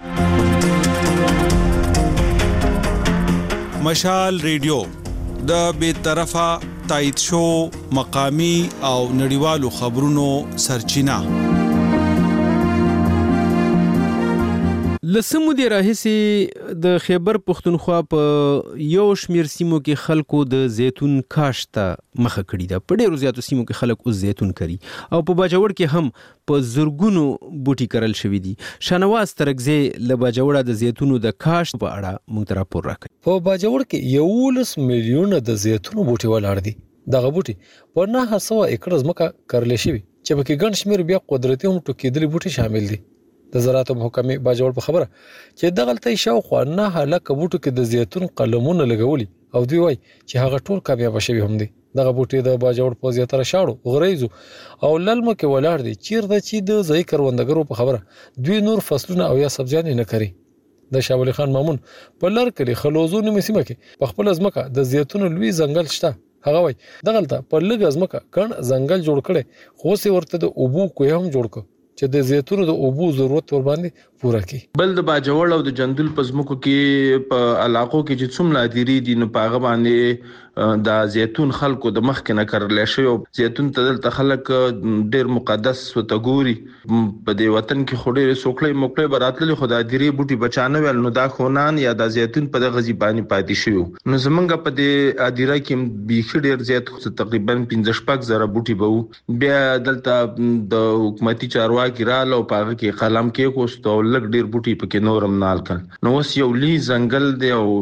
مشال ریډیو د بیطرفه تایید شو مقامی او نړیوالو خبرونو سرچینه. لسمو دی راهسي د خیبر پختونخوا په یو شمیر سیمو کې خلکو د زیتون کاشت ته مخه کړی ده. په ډیرو زیاتو سیمو کې خلک اوس زیتون کري او په باجوړ کې هم په زرګونو بوټي کرل شوی دي. شانواز ترګزی له باجوړه د زیتونو د کاشت په اړه موږ ته راپور راکړي. په باجوړ کې 11 میلیونه د زیتونو بوټي ولاړ دي. دغه بوټي په 900 ایکړ ځمکه کرل شوی چې پکې ګڼ شمیر بیا قدرتي هم ټوکېدلي بوټي شامل دي. د زراعت محکمې باجوړ په خبره چې دغلته شاوخوا 9 لکه بوټو کې د زیتون قلمونه لګولي او دوی وایي چې هغه ټول کامیاب شوي هم دي. دغه بوټي د باجوړ په زیاتره شاړو غریزو او للمو کې ولاړ دي چیرته چې د ځای کروندګرو په خبره دوی نور فصلونه او یا سبزیان نه کوي. د شاه ولی خان مامون په لر کلی خلوزو نیمه سیمه کې په خپل ځمکه د زیتون لوی ځنګل شته. هغه وایي دغلته په لږ ځمکه کڼ ځنګل جوړ کړي خو سي ورته د اوبو کوی هم جوړ کړ چې د زیتونو د اوبو ضرورت ور باندې پوره کړي. بل د باجوړ او د جندول پزمکو کې په علاقو کې چې څومره دیری دي نو پاغه باندې د زیتون خلکو د مخ کې نه کړل شي او زیتون ته دلته خلک ډیر مقدس وتګوري په دې وطن کې خوري سوکلې موکلې براتلې خدای دیری بوټي بچانه ول نو دا خونان یا د زیتون په دغه ځبانی پاتې شي. نو زمونږ په دې ادیره کې بیخي ډیر زیات تقریبا 15 زره بوټي بو بیا دلته د حکومتي چارواکي رااله او پاغه کې قلم کې کوستو لګ ډیر بوټي پکې نورم نال کړ. نو اوس یو لی ځنګل دی او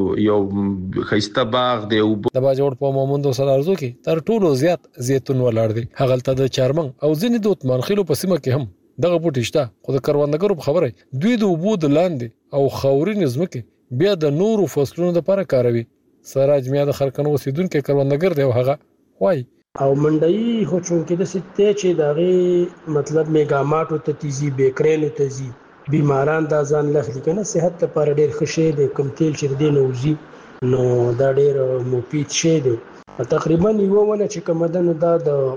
یو خيسته باغ دی او جوړ په مومندو سلارزو کې تر ټولو زیات زیتون ولاړ دي. هغلته د چارمن او ځینې د عثمانخیلو په سیمه کې هم دغه بوټي شته خو د کروندګرو په خبره دوی د اوبو د لاندې او خاورین ځمکې بیا د نورو فصلونو لپاره کاروي. سراج میا د خرکنو اوسیدونکو کروندګر دی او هغه وایي او منډي خو چون کې د ستې چې دغه مطلب میګاماټو ته تیزی بیکرینو ته زی بیماران د ځان لخت کنه صحت لپاره ډیر ښه دی. کوم تیل چې دی نوزي نو دا ډیر مفید شی دی. تقریبا یو ونه چې کوم دنو دا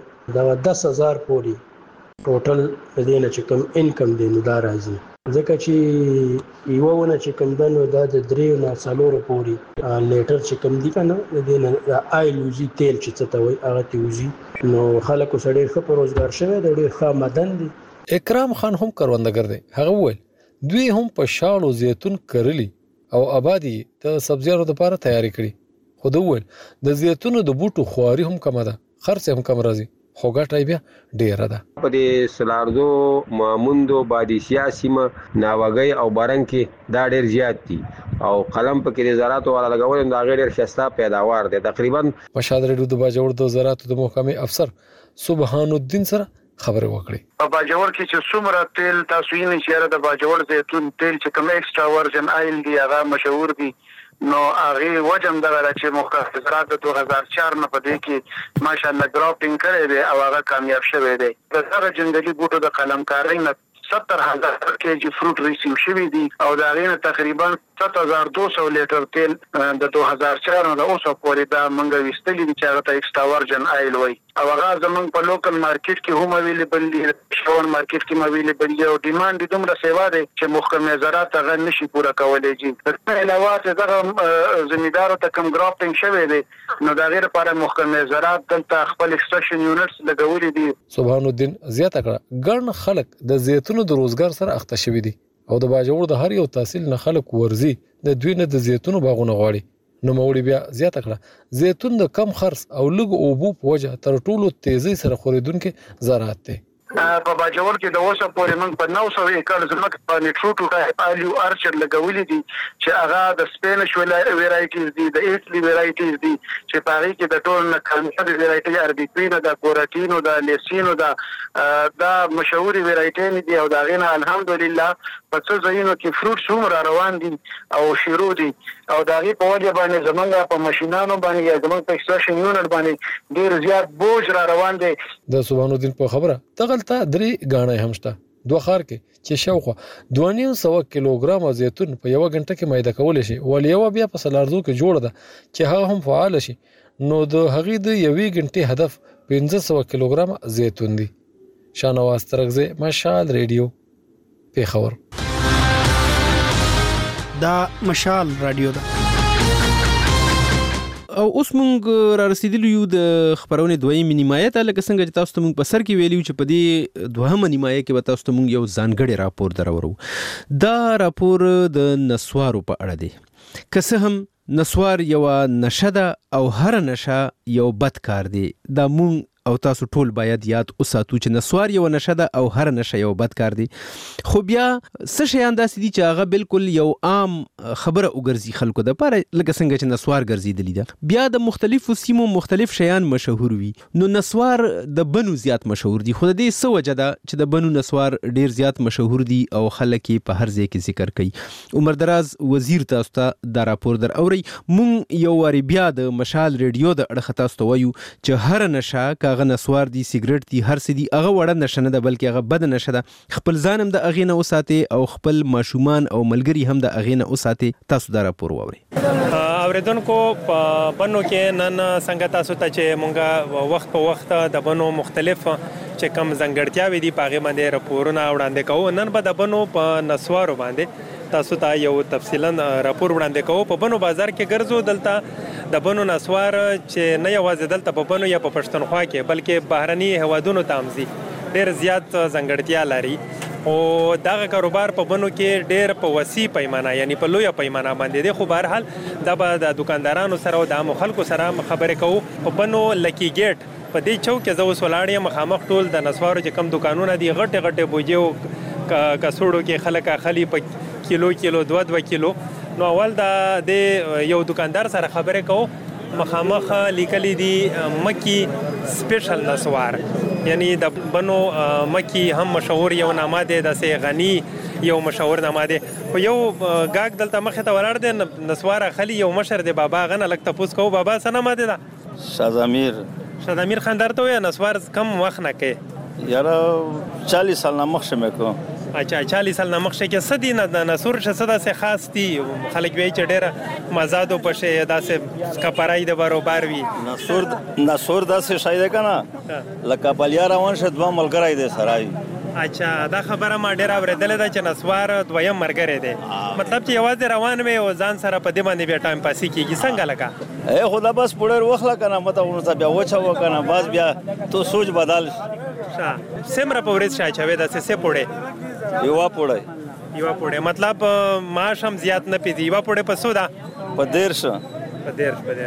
د 10000 پوري ټوټل د دې نه چې کوم انکم دی نو دا راځي ځکه چې یو ونه چې کوم دنو دا د 3 نه 4 پوري لیټر چې کوم دی کنه د دې نه آیلوزي تیل چې څه ته وایي هغه تیوزي نو خلکو سره ښه پروزګار شوی دی ډیر ښه مدن دی. اکرام خان هم کروندګر دی. هغه وویل دوی هم په شاړو زیتون کرلی او آبادی د سبزیانو لپاره تیاری کړي. خو دوی وویل د زیتونو د بوټو خواري هم کم ده خرڅ هم کم راځي خو ګټه بیا ډیره ده. په دې سلارزو ماموندو بادیسیا سیمه ناوګي او بارنګ کې دا ډیر زیات دي او قلم په کې زراعت والا لګول دا غیر شستا پیداوار دي. تقریبا په شاد ریډیو د باجوړ د زراعت د محکمې افسر سبحان الدین سره خبره وکړي. په باجوړ کې چې څومره تیل تاسو یې نشره د باجوړ زیتون تیل چې کوم ایکسترا ورجن آیل دی هغه مشهور دی نو هغه وجم دغه چې مخکې زراعت د 2004 نه پدې کې ماشاءالله ګرافتینګ کړی دی او هغه کامیاب شوی دی. دغه جنگلي بوټو د قلمکارۍ نه 70000 کېجی فروټ ریسیو شوی دی او دا غینه تقریبا 7200 لیټر تیل د 2004 نه اوسه پورې دا منګه وستلې دي چې هغه ته ایکسترا ورجن آیل وای او هغه زمونږ په لوکل مارکیټ کې هم اویلیبل دي شاور مارکیټ کې اویلیبل دی او ډیماند دومره سیوا دی چې محکمه زراعت هغه نشي پوره کولای جی. په علاوه چې دغه زمیندارو ته کم ګرافتینګ شوی دی نو دا غیر لپاره محکمه زراعت دلته خپل ایکستریشن یونټس لګولې دي. سبحان الدین زیاته کړه ګڼ خلک د زیتونو د روزګار سره اخته شوی دي او د باجوړ د هر یو تحصیل نه خلک ورزي د دوی نه د زیتونو باغونه غواړي. نو موري بیا زیاته کړه زیتون د کم خرڅ او لږ اوبو په وجه تر ټولو تیزی سره خوریدونکو زراعت دی. په باجوړ کې د اوسه پورې موږ په 900 ایکړ ځمکه باندې ټروټو الیو ارچر لګولې دي چې هغه د سپینش ویرایټیز دي د ایټلی ویرایټیز دي چې په هغه کې د ټول نه کامیاب ویرایټي اربیټرینو د کوراتینو د لیسینو دا مشهور ویرایټي دي او دا غینه الحمدلله په څو ځایونو کې فروټ څومره روان دي او شیرو دي او دا غي په وجه باندې زمونږ په ماشينانو باندې یا زمونږ په ایکستریشن یونټ باندې ډیر زیات بوج را روان دي. د سبحان الدین په خبره دغلته 3 غاڼې هم شته. دوه خار کې چې شاوخوا 2.5 کیلوګرام زیتون په یو غنټه کې مایده کول شي ول یو بیا په سلارزو کې جوړ ده چې هغه هم فعال شي نو د هغې د یوې غنټې هدف 1500 کیلوګرام زیتون دی. شانواز ترګزی مشال ریډیو پیښور. دا مشال رادیو ده. او اوس مونږ را رسیدلی یو د خبرونه دویمه نیمایه ته، لکه څنګه چې تاسو ته مونږ په سر کې ویلیو چې په دې دوهمه نیمایه کې به تاسو ته مونږ یو ځانګړی راپور درورو. دا راپور د نسوارو په اړه دی. که څه هم نسوار یو نشه ده او هر نشه یو بد کار دی. دا مونږ او تاسو ټول باید یاد وساتو چې نسوار یو نشه ده او هر نشه یو بد کار دی. خو بیا څه شیان داسې دي چې هغه بالکل یو عام خبره وګرځي خلکو د پاره، لکه څنګه چې نسوار ګرځېدلی ده. بیا د مختلفو سیمو مختلف شیان مشهور وي. نو نسوار د بنو زیات مشهور دي. خو د دې څه وجه ده چې د بنو نسوار ډیر زیات مشهور دي او خلک یې په هر ځای کې ذکر کوي؟ عمر دراز وزیر تاسو ته دا راپور در اوري. مونږ یو واری بیا د مشال ریډیو د اړه تاسو ته وایو چې هر نشه هغه نسوار دي، سیګریټ دي، هر څه دي، هغه وړه نشه نه ده بلکې هغه بد نشه ده. خپل ځان هم د هغې نه وساتئ او خپل ماشومان او ملګري هم د هغې نه وساتئ. تاسو دا راپور واورئ. اوریدونکو په بنو کې نن څنګه تاسو ته چې مونږ وخت په وخت د بنو مختلف چې کم ځانګړتیاوې دي په هغې باندې راپورونه وړاندې کوو. نن به د بنو په نسوارو باندې تاسو ته یو تفصیلا راپور وړاندې کوو. په بنو بازار کې ګرځو، دلته د بنو نسوار چې نه یوازې دلته په بنو یا په پښتونخوا کې بلکې بهرني هیوادونو ته هم ځي، ډېر زیات ځانګړتیا لري. او دغه کاروبار په بنو کې ډېر په وسیع پیمانه یعنی په لویه پیمانه باندې دی. خو بهرحال دا به د دکاندارانو سره او د عامو خلکو سره خبرې کوو. په بنو لکی ګیټ په دې چوک کې زه اوس ولاړ یم، مخامخ ټول د نسوارو چې کم دکانونه دي، غټې غټې بوجې او کڅوړو کې خلک اخلي په کیلو 2 کیلو. نو اول د یو دکاندار سره خبرې کوو. مخامخ لیکلي دي مکی سپیشل نسوار، یعنی د بنو مکی هم مشهور یو نامه دی، د غنی یو مشهور نامه دی. خو یو ګاګ دلته مخې ته ولاړ دی، نسوار اخلي، یو مشر دی، بابا غنه لک تپوس کوو. بابا څه نامه دی؟ دا شادامیر خان. درته وایه نسوار کم وخت نه کوي؟ یاره 40 سال نه مخکې مې کوم. اچھا 40 سال نه مخکې کې څه دي د نسور څه داسې خاص دي؟ خلک وایي چې ډېره مزادو پسې داسې کپړای د بروبار وي. نسور داسې شی دی که نه لکه بلیا روان شه دوه ملګری دی سره وي. اچھا دا خبره ما ډېره اورېدلې ده چې نسوار دویم ملګری دی، مطلب چې یوازې روان وي او ځان سره په دې باندې بیا ټایم پاسي کېږي. څنګه لکه خو دا بس پوډر وخله که نه مته ورته بیا وچوه که نه بس بیا تو سوچ بدل څومره په ورځ شی اچوې داسې څه پوډۍ؟ یوه پوډۍ. مطلب معاش هم زیات نه پیږي. یوه پوډۍ په څو ده؟ په 13. په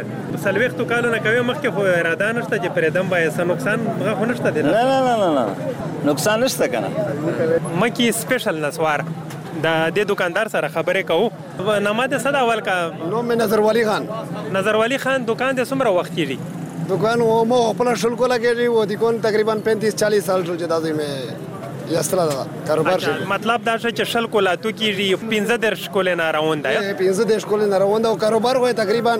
40 کالو نه کوي مخکې، خو اراده نشته چې پرېږدم به څه نقصان خو نشته دی؟ نه نقصان نشته که نه. مکی سپیشل نسوار د دې دکاندار سره خبرې کوو. نامه دې څه ده اول کا؟ نوم مې نظرولي خان. نظرولي خان، دکان دې څومره وخت کېږي؟ دکان مو خپله شل کوله کېږي، و دکان تقریبا 35-40 سال شو چې داسې مې یستره ده کاروبار شي. مطلب دا چې شل کوله تو کېږي 15 کولې نه روان دی؟ 15 کولې نه روان دی او کاروبار خو تقریبا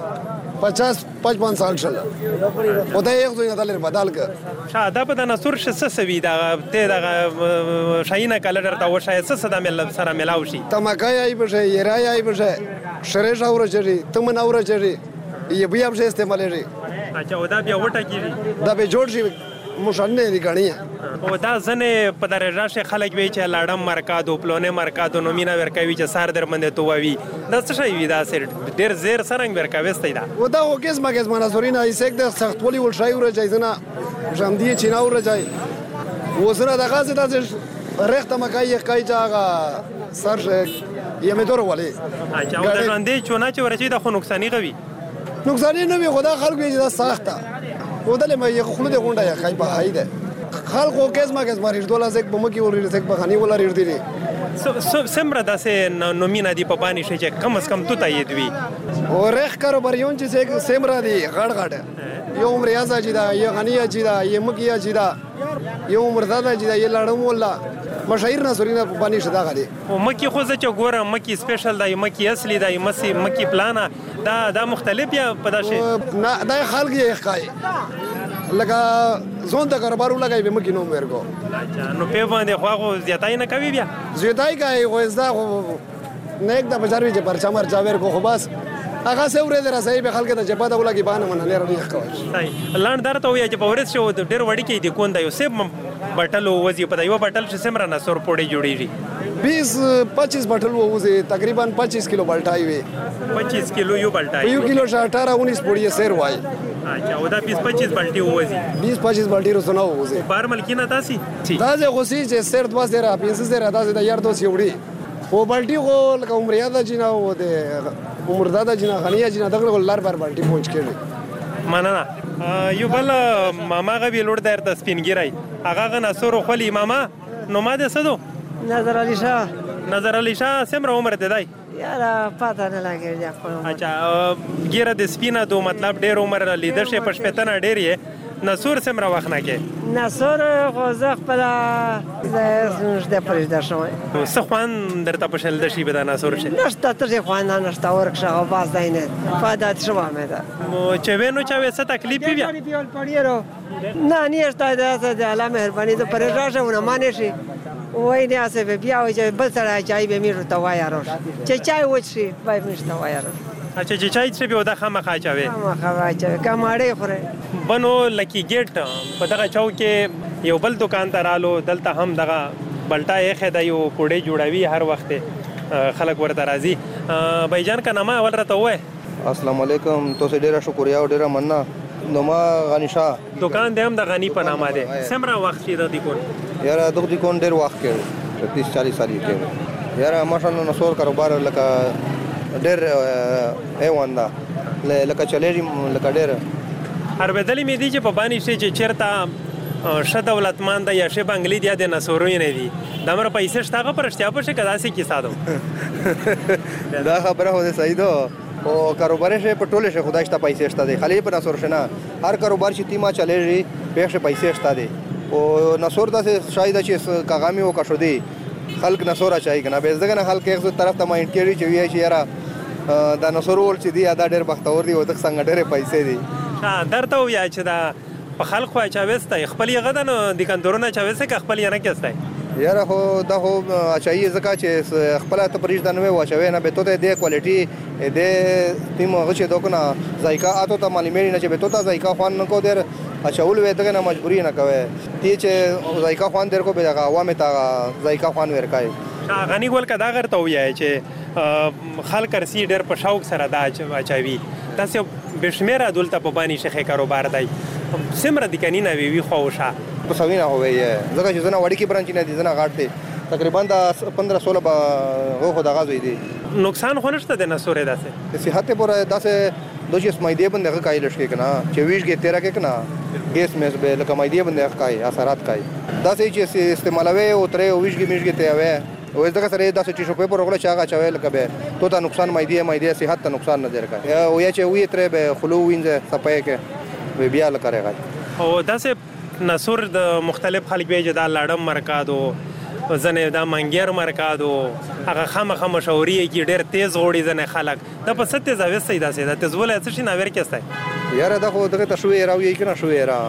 50-55 سال شل. او دا یو ځای نه دلر بدل ک دا په د نسور څه سوي دا ته د شاینه کله درته وشای څه د سره ملاو شي؟ تمکای ای بشه، یرای ای بشه، شریش اور چری، تمن اور چری، یې بیا به استعمالېږي. اچھا او دا بیا وټه کېږي؟ دا به جوړ شي مشانه دي غنیه. او دا ځنې په درجه شي خلک وی چې لاړم مرکادو پلونه مرکادو نومینا ورکوي چې سار در باندې تو وی دا څه شي وی دا سر ډیر زیر سرنګ ورکوي ستای دا. و دا وګز مګز مناسورین ای سیک د سخت ولي ول شای ور جایزنه جامدی چینا ور جای وسره د غاز د رخت مکای کای جاغه سر یې مې دور ولي. اچھا او دا ژوندې چونه چې ورچې د خو نقصانی کوي؟ نقصانی نه وي، خدا خلکو یې دا سخته و دلې مې یو خلود غونډه یا خای په هایده خلکو کزما کزما ریډولا زک بمکی ور زک بخانی ولا ریډ دي سمره داسې نومینا دی په باندې شي چې کم از کم تو تایید وي. او رخ کاروباریون چې سمره دی غړ غړ یو عمر یازا چې دا یو غنیه چې دا یو مکیه چې دا یو عمر زاده چې دا یو لړم ولا مشاهیر ناسورینا په باندې شدا غدي. او مکی خو زه چې ګورم مکی سپیشل دی، مکی اصلي دی، مکی پلانا دا مختلف یا پداشه نه دا خلک یې ښکای لکه زون د کاروبار لګای به مکی نو ورګو. اچھا نو په باندې خو زیاتای نه کوي؟ بیا زیاتای کوي خو زدا خو نه یک د بازار وی چې پرچا مر جاور کو خو بس هغه څه ورې در صحیح به خلک ته چې پاده ولګي باندې منه لري ښکوي. لاند درته وي چې په ورځ شو ډېر وړي کې دي کون دی سیب بټل وځي په یو بټل چې سمره نسور پوډي جوړیږي 20-25 بټل ووزي تقریبا 25 کیلو بلټای وي 25 کیلو یو بلټای یو کیلو 18-19 پوډي سیر وای اچھا او دا 20-25 بلټي وځي 20-25 بلټي رسنه وځي بار ملکینه تاسي دا ځه غوسی چې سیر 2 زره 5 زره دا د یار دوس یوړي او بلټي غو لکه عمر یاد جنا و د عمر دادا جنا غنیا جنا دغه لار بار بلټي پہنچ کړي مننه یو بل ماما غوی لور در د سپینګری هغه غناسور خلی ماما نو ما د سدو نظر علی شاه سمره عمر ته دی یاره پاته نه لګی یا خپل اچھا ګیره د سپینا دو مطلب ډیر عمر لیدر شه پښپتنه ډیر یې نسور سمره وخت نه کې نسور خو زه خپل د پرېږ در شوی څه خوان درته پښل د شي به د نسور شه نشته ته خوان نشته ورکشه او باز دینه فادات شوه مې ده چې وینو چا وسه تکلیف بیا پړیرو نه نیشته د الله مهرباني ته پرېږ راشه ونه مانې شي وای نه اسه بیا وای چې بل سره چای به میرو ته وای راش چې چای وڅی وای مشته وای راش اچھا چې چای څه به ودا خامخا چاوي خامخا چاوي کماړې خوره بنو لکی ګیټ په دغه چاو کې یو بل دکان ته رالو دلته هم دغه بلټا یې خدای یو پوډې جوړوي هر وخت خلک ورته راځي بایجان کا نامه اول راته وای السلام علیکم تاسو ډیره شکریا او ډیره مننه نو ما غنی شاه دکان دې هم د غنی په نامه ده سمره وخت کې د دې کون یاره دغه کون ډیر وخت کې 30-40 سال کې یاره ماشاءالله نسور کاروبار لکه ډیر ایواندا لکه چلېږي لکه ډیر هر بدلی مې دي چې په باندې شي چې چیرته ش دولتمند یا ش بنگلې دی د نسورو نه دي دمر پیسې شتاغه پرشتیا په شه کدا سي کې ساده دا خبره هو صحیح ده او کاروبار شه په ټوله شه خدای شته پیسې شته دي خالي په نسور شنه هر کاروبار چې تیما چلېږي په شه پیسې شته دي او نسور داسې شاید چې کاغامي وکړو شو دي خلک نسور اچای کنه به زګنه خلک یو طرف ته ماینډ کړي چې وی چې یاره دا نسور ول چې دی دا ډېر بختور دی او د څنګه ډېر پیسې دي ها درته ویا چې دا په خلک خو چاويسته خپل غدن د کندورونه چاويسته ک خپل نه کېسته یاره هو دا هو اچای زکه چې خپل ته پرېږ دنه واچوي نه به ته د کوالټي د تیم غچې دوکنه ذایقه اته ته معلومې نه چې به ته ذایقه خوان نه کو در اچول وې دغه نه مجبوری نه کوي تی چې ذایقه خوان در کو به دغه عوامه ته ذایقه خوان ورکای غنی ګول کدا غرته ویا چې خلک رسی ډېر په شوق سره دا اچوي تاسو بشمیره دولته په باندې شخه کاروبار دی سمره د کني نه وی خوښه په سوینه هوې زګه چې زنه وړي کې برانچ نه دي زنه غاټ دي تقریبا دا 15-16 غو د غازوي دي نقصان خو نشته د نسورې داسه صحت پر داسه دوجه سمایدې باندې کای لشکې کنه 24 کې 13 کې کنه ګیس مې به لکه مایدې باندې کای اثرات کای داسه چې استعمالوي او ترې او 20 کې میږي ته وې او دغه سره داسه چې شپې پر وګړه چاغه چوي لکه به ته نقصان مایدې صحت ته نقصان نه درکای او یا چې وې ترې به خلو وینځه صفای کې بیا لکه او داسه نسور د مختلف خلک به جدا لاړم مرکادو زنه دا منګیر مرکادو هغه خامخ مشوري کی ډېر تیز غوړي زنه خلک د په ست زاوی سیدا سیدا تزول څه شي ناویر کېسته یاره دا خو دغه تشوي راوي کنه شوي را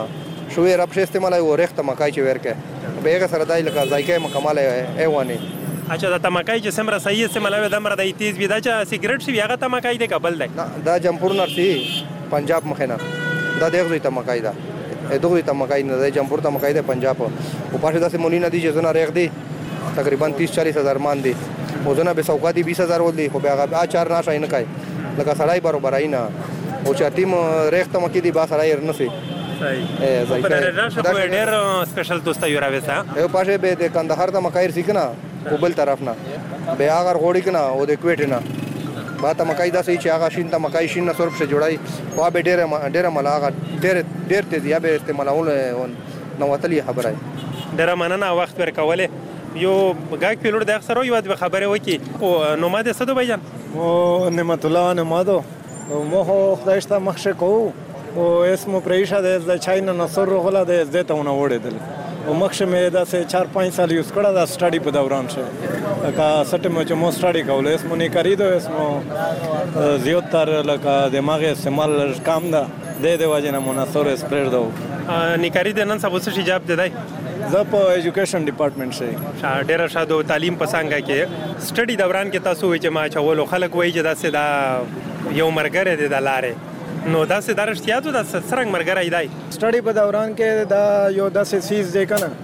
په استعمال او رخت مکای چې ورکه به سره دای لکه ځایکه مکمل ایوانی اچھا دا تمکای چې سمره صحیح استعمال د مر د تیز بيدا چې سیګریټ شي هغه تمکای د قبل دی دا جمپور نرسي پنجاب مخینه دا دغه تمکای دا دغه تمکای نه د جمپور تمکای د پنجاب او پاشه داسې مونږ نه دي چې زنه رېغ دي تقریبا 30-40 هزار مان دي او زنه به سوقاتي 20,000 ول دي خو بیا هغه 4 ناشای نه کوي لکه سړای برابر اینا او چې تیم رېغ تمکی دي با سړای نه سي صحیح پر راشه ډېر سپیشل دوستا یو راوسا یو پاشه به د کندهار ته مکایر سیکنه او بل طرف نه به هغه غوړی کنه او د کویټ نه با ته مکای دا سي چې هغه شین ته مکای شین نه سورب شه جوړای او به ډېر ملاغه ډېر تیز یا به استعمالول نو وتلی خبره ډېر مننه وخت ورکوله یو غاک پیلوړ د اکثر یو د خبره وکي او نو ماده صدو بایجان او نعمت الله نمادو مو خدای شته مخشه کو او اسمو پریشه د چاینا نصر غلا د زته ونه وړېدل او مخشه مې دا 4-5 سال یوز کړه دا سټډي په دوران شه کا سټ مې چې مو سټډي کول اسمو نه کړی دو اسمو زیاتره لکه دماغ استعمال کام ده د دې وجه نه مناسور سپریډ دو نکاری د نن سبا څه جواب دی زه په ایجوکیشن ډپارټمنټ شي ډېر شادو تعلیم پسانګه کې سټډي دوران کې تاسو وی چې ما چولو خلک وی چې دا سدا یو مرګره دی د لارې نو دا سدا رښتیا ته د سرنګ مرګره دی سټډي په دوران کې دا یو داسې سیز دی کنه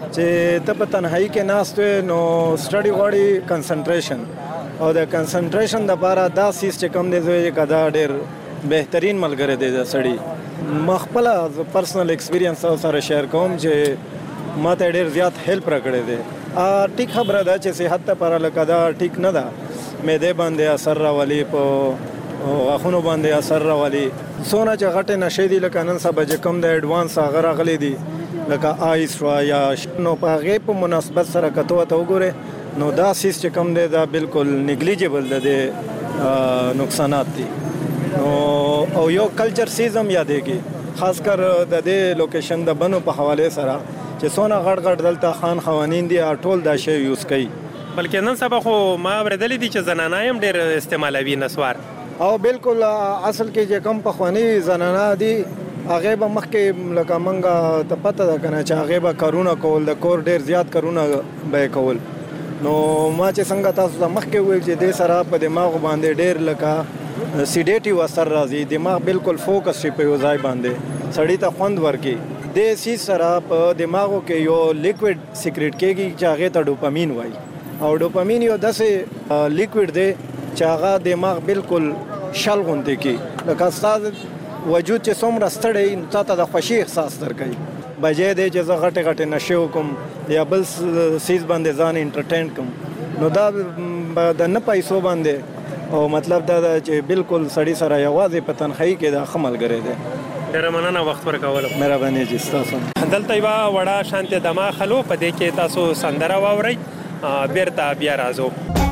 چې ته په تنهایی کې ناست نو سټډي غواړي کنسنټریشن او د کنسنټریشن لپاره دا سیس چې کم دی زوی کدا ډېر بهترین ملګری دی د سړی مخبل پرسنل ایکسپیرینس سره شیر کوم چې ماته ډېر زیات هیلپ راکړی دی ټیک خبره ده چې صحت لپاره لکه دا ټیک نه ده معدې باندې اثر راولي په غاښونو باندې اثر راولي څونه چې غټې نشې دي لکه نن سبا چې کوم د ایډوانس هغه راغلی دي لکه آیس شو یا نو په هغې په مناسبت سره که ته وګورې نو دا سیس چې کوم دی دا بالکل نیګلیجبل ده د نقصانات دي او یو کلچر سیز هم یادېږي خاص کر د دې لوکیشن د بنو په حواله سره چې څونه غټ غټ دلته خان خوانین دي ټول دا شی یوز کوي بلکې نن سبا خو ما اورېدلې دي چې زنانه هم ډېر استعمالوي نسوار او بالکل اصل کې چې کم پخوانی زنانه دي هغه به مخکې لکه منګه ته پته ده کنه چې هغه به کارونه کول د کور ډېر زیات کارونه به کول نو ما چې څنګه تاسو ته مخکې ویل چې د سره په دماغ باندې ډېر لکه سیډیټیو اثر راځي دماغ بالکل فوکس شي په یو ځای باندې سړی ته خوند ورکي د سی سره په دماغو کې یو لیکوډ سیکریټ کېږي چې هغه ته ډوپامین وایي او ډوپامین یو داسې لیکوډ دی چې هغه دماغ بالکل شل غونډې کوي لکه ستاسو وجود چې څومره ستړی نو تاسو د خوښۍ احساس درکوي بجې دی چې زه غټې غټې نشې وکم یا بل سیز باندې ځان انټرټین کوم نو دا د نه پیسو باندې او مطلب دا چې بالکل سړی سره یوازې په تنهایی کې دا ملګری دی ډېره مننه وخت ورکولو مهرباني جی ستاسو دلته یوه وړه شانتې دمه خلو په دې کې تاسو سندره واورئ بیرته بیا راځو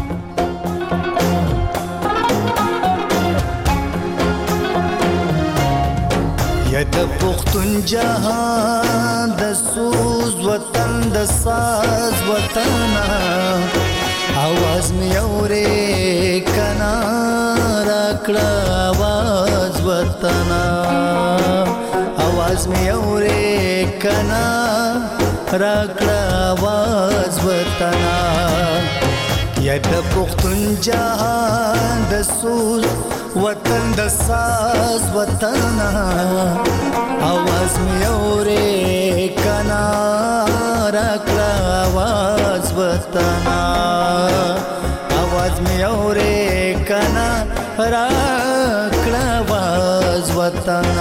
یا د پښتون جهان د سوز وطن د ساز وطن आवाज می اورې کنا راکړه आवाज وطن आवाज می اورې کنا راکړه आवाज وطن یا د پښتون جهان د سوز وطن د ساز وطن आवाज می اورې کنا راکړه आवाज وطن आवाज می اورې کنا راکړه आवाज وطن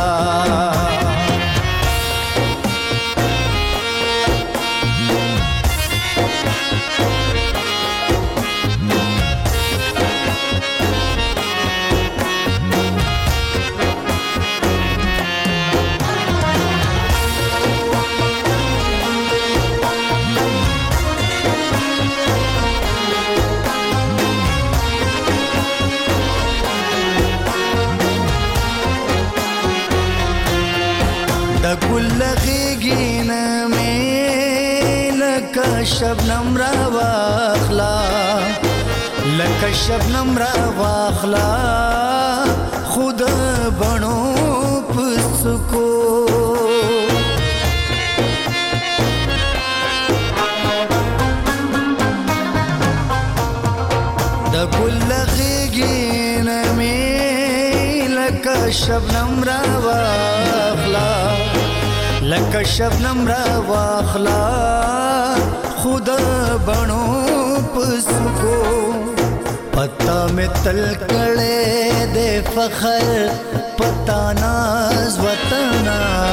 لغیگین میں لکا شبنم را واخلا لکا شبنم را واخلا خود بنو پسکو دا گل لغیگین میں لکا شبنم را واخلا لکه شبنم را واخلا خود بنو پسکو پتا میں تل کڑے دے فخر پتا ناز وطن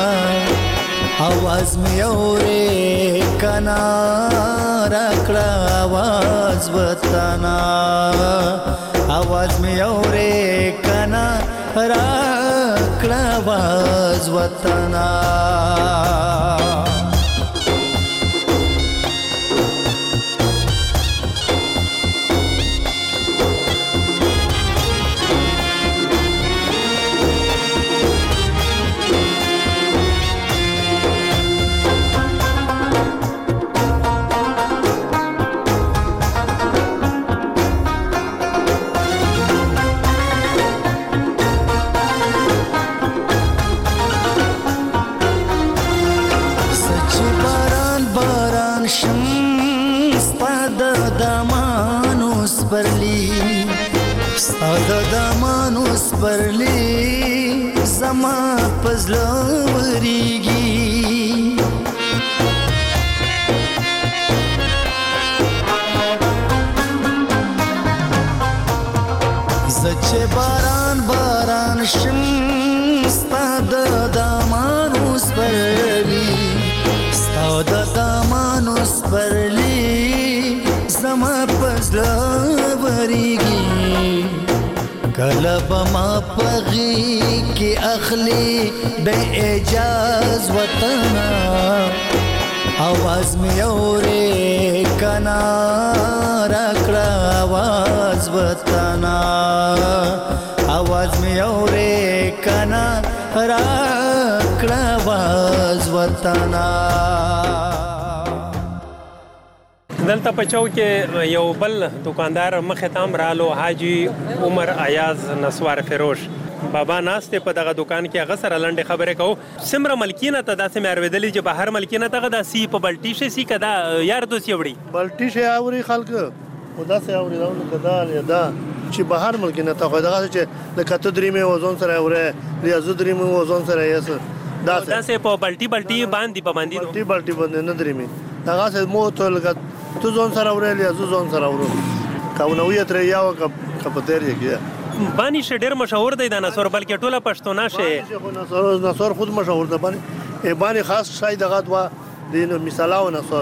आवाज میں اورے کنا راکڑا आवाज وطن आवाज میں اورے کنا راکڑا आवाज وطن ساده دمانوس برلی زما پزلوریږي سچ باران باران شم ستا د دامانو سپرلی ستا د دامانو سپرلی زما پزړه وریږي کله به ما پغي کې اخلي د اعجاز وطنا आवाज में औरे कना रकड़ा आवाज बताना आवाज में औरे कना रकड़ा आवाज बताना دلته پچاو کې یو بل دکاندار مخه تام رالو حاجی عمر ایاز نسوار فروش بابا ناشته په دغه دکان کې هغه سره لنډه خبره کو سمره ملکینه ته داسې مېرویدلې چې بهر ملکینه ته د سی په بلټی شي کدا یار دوسی وړي بلټی شي اوري خلک خدا سه اوري راو کدا یدا چې بهر ملکینه ته خو دغه چې د کته درې مې وزن سره اوره ریاض درې مې وزن سره یې داسې په بلټی باندې بلټی باندې نه درې مې دغه سه مو ته لګ تو ځون سره اوره ریاض ځون سره اوره کاونویه تر یاو کپتر یې بانی ډېر مشهور دی د نصر بلکې ټوله پښتونه شي نصر خود مشهور ده بانی خاص شاید دغه دوا د مثالاو نصر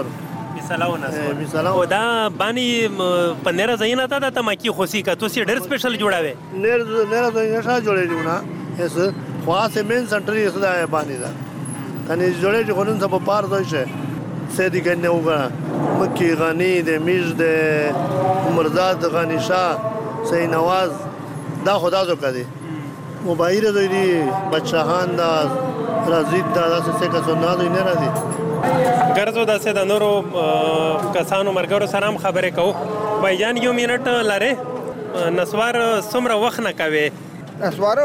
او دا بانی پنیرا زینا ته د تماکی خوسی کا تو سي ډېر سپیشل جوړاوي نیر زینا شا جوړې دیونه اس خاصه مین سنټر یې صدا بانی دا کني جوړې دي خونن ته په پار دوی شه سيدي کنه وګا مکی غنی د میز د عمرزاد غنی شاه سي نواز دا خدا زو کدي موبایل دوی بچهان دا رازید دا څه کا سننا دوی نه راځي ګرځو داسې د نورو کسانو مرګرو سلام خبرې کو بایجان یو منټ لاره نسوار څومره وخت نه کوي نسوار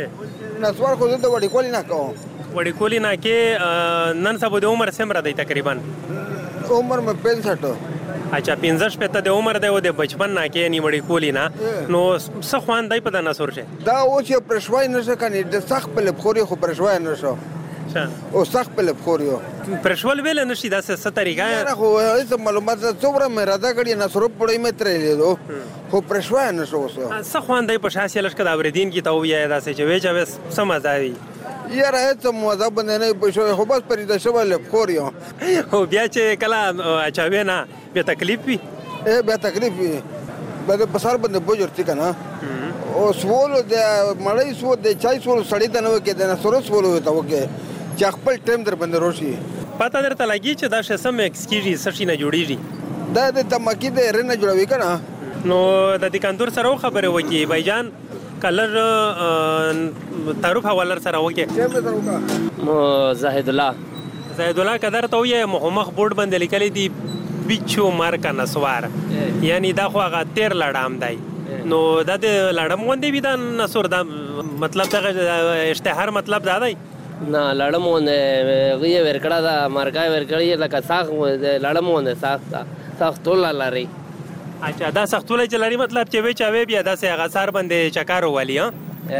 خو د وړي کولی نه کوم وړي کولی نه کې نن سبا د عمر سمره دی تقریبا عمر مې 65 اچھا 65 پته د عمر دی او د بچپن نه کې نی وړي کولی نه نو څه خوان دی په د نسور شه دا او چې پرشوای نشه کني د سخت په لبخوري خو پرشوای نشه او سخت په لبخوري پرشول ویل نشي دا څه طریقه نه خو هیڅ معلومات څومره مې راځه کړی نسور پړې مې ترې لیدو خو پرشوای نشه اوسه څه خوان دی په شاسي لشکره اوریدین کی ته ویا دا څه چې وې سمځاوي یاره هیڅ موضوع باندې نه پښو خو بس پرې د شوال لبخوري او بیا چې کله اچاوي نه به تکلیف وي به تکلیف وي به بسار باندې بوجرتي کنه او سوال د مړی سو د چای سو سړی ته نو کې د نسور سوال وته وکي چې خپل ټیم در باندې روشي پته درته لګي چې دا شسم ایکسکیوز سشي نه جوړیږي دا د تماکی د رنه جوړوي کنه نو د دکاندور سره خبره وکي بایجان کلر تعارف حوالر سره وکي زاهد الله قدر ته وي مخمخ بورډ باندې لیکلي دي بیچو مارکا نسوار یعنی دا خو هغه تیر لړام دی نو دا د لړم غوندې وي دا نسور دا مطلب دا اشتهار مطلب دا دی نه لړم غوندې غي ورکړه دا مارکا ورکړی لکه ساخ لړم غوندې ساخ ټول لاري اچھا دا سختوله چې لري مطلب چې وی چاوي بیا دا سه غسار باندې چکارو والی ها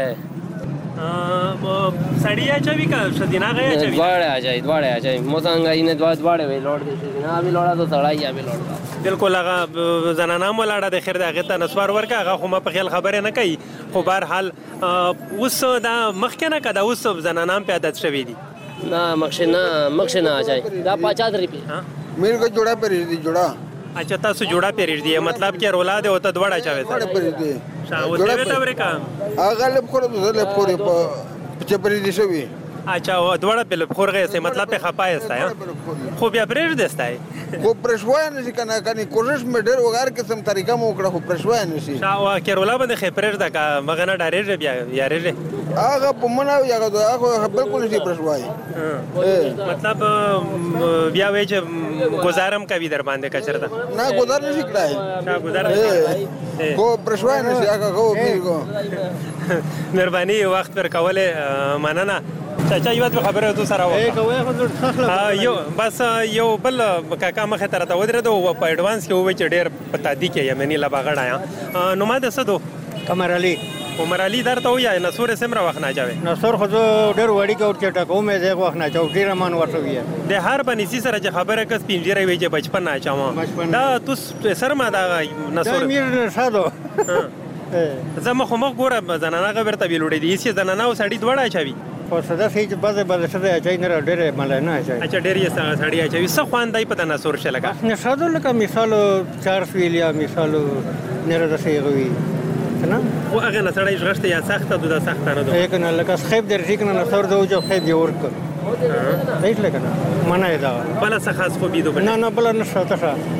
سړیا چوي کا شدینا غیا چوي دواړه اچي مو څنګه اینه دواړه وی لوړ دي نه ابي لوړا تو سړای ابي لوړا بالکل هغه زنانه مولاړه د خیر دغه ته نسوار ورکا هغه خو ما په خیال خبره نه کوي خو بهر حال اوس دا مخکنه کده اوس زنانه په عادت شوي دي نه مخشنه اچي دا 50 روپے میرے کو جوڑا پر دي جوڑا اچھا تاسو جوړه پیریږ دی مطلب کې اولاد او ته دوړه چاوي دوړه پیریږ دی جوړه ته ورکا هغه لب خور په چپری دي شوی اچھا دوړه په لب خورغه سه مطلب په خپای استا خو بیا پرېږ دستا خو پرشوای نه کنه کني کوشش مې ډېر وګار قسم طریقه مو وکړه خو پرشوای نه شي شاو کېرولا باندې خپرېږ دا کا مغنه ډارېږ بیا یارېږ هغه په منو یغه هغه بالکل نشي پرشوای مطلب بیا وې چې گزارم کوي در باندې کچرته نه گزار نشي کړای گزار خو پرشوای نشي هغه کو میګو مهرباني وخت پر کوله مننه چاچا یو خبره تو سره یو بس یو بل کاکا مخه تر ته ودرېدو په اډوانس کې وې چې ډېر پتا دي کې یمنی لا باغړایا نو ما د سدو عمر علي درته ویا نسور سمره وخت نه چاوي نسور خو ډېر وړي کو چې ټکو مې زه وخت نه چاو ډېر مان ورته ویا د هر بنسي سره چې خبره کس پینځره وی چې بچپن نه چاو دا تو سر ما دا نسور میر سادو زما خو مخ ګوره زنانه غبر ته ویلوړې دي چې زنانه او سړی دواړه اچوي خو صدا سي چې بعضه سړی اچي نه ډېر مله نه اچي اچھا ډېر یې سړی اچوي څه خواندای په تناسور شلګه نه ساده لکه مثال 4 ویلیا مثال نه راځي غوي نه او هغه نه سړی ژغشته یا سخته ده سخته نه ده یک نه لکه خیب درځي کنه نه سر دوجو خیب دی ورک صحیح لکه منه دا بل څه خاص خو بيدو نه نه بل نه شته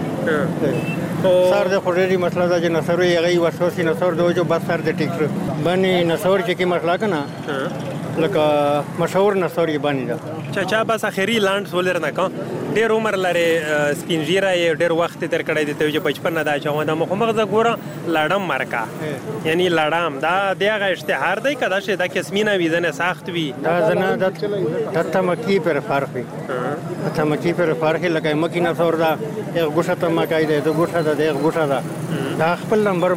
سر د خوري مسله ده چې نصر یې غي وسوسي نصر دوجو بس سر د ټیکر باندې نصر چې کی مسله کنه لکه مشهور نصر یې باندې دا چا بس اخري لاند سولر نه کا ډېر عمر لري سپینجیره یې ډېر وخت تر کړی دی ته چې بچپن نه دا چا دا مخمغه ګوره لاړم مرکا یعنی لاړم دا دغه اشتهار دی کدا چې دا قسمینه ویزنه ساخت وی دا زنه د تمکی پر فرق وي تمکی پر فرق لکه مکی نصر دا یو ګوشه تمکای دی د ګوشه دا د ګوشه دا خپل نمبر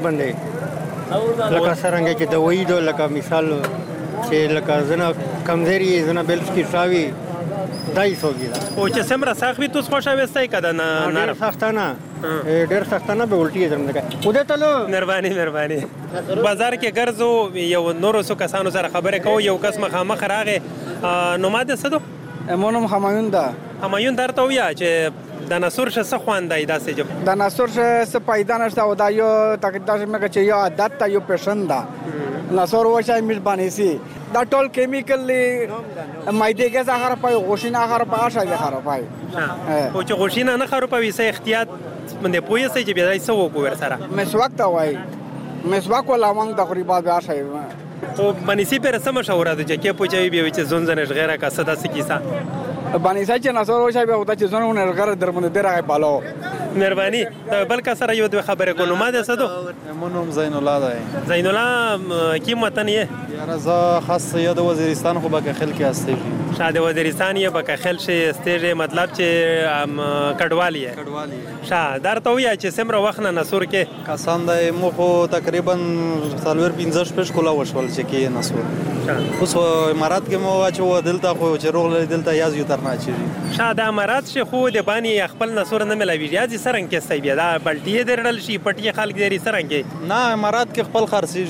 باندې لکه څنګه چې د وې دو لکه مثال چې لکه زنه کمزوري زنه بلس کی شاوی دای سوګی او چې سمره ساخوي تو خوشا وستای کده نه سختانه ډېر سختانه به الټی درم لګا وده تلو مهرباني بازار کې ګرځو یو نورو سو کسانو سره خبره کوو یو کس مخامخ راغی نو ماده صدو مونږ همایون درته ویا چې د نصر څه خواندای داسې جب د نصر څه پیدا نشته او دا یو تقدیر مګه چې یو عادت ته یو پیشن ده نصر وشای مهرباني سي دا ټول کیمیکل مایده کې زهر پای غوښینه هغه په اشه کې خرابای او چې غوښینه نه خرابوي سه احتیاط باندې پوي سه چې بیا یې سو کو ورسره مسواک تا وای مسواک ولا مونږ تقریبا بیا شای او باندې پر سم مشوره ده چې کې پوچوي بیا چې زونځنه غیره کا صدا سکیسا باندې چې نصر وشای بیا ودا چې زونه غیر درمنه درغه بالو مهرباني بل کا سره یو خبره کو نو ما ده صدو منوم زین الله ده زین الله کی وطن یې یاره ز خاص یاد وزیرستان خو به خل کې استیږي شاده وزیرستان یې به خل شي استیږي مطلب چې کډوالی شاه درته ویا چې سمره وخت نه نصر کې کسان د مخو تقریبا 15 پښ کولا وشول چې کې نصر اوس امارات کې مو واچو دلته خو چې روغ دلته یاز یو ترنا چی شاده امارات شه خو د بانی خپل نصر نه ملوي یاز سرنګ کې سی بیا دا بلټي درل شي پټي خلک دې سرنګ کې نه امارات کې خپل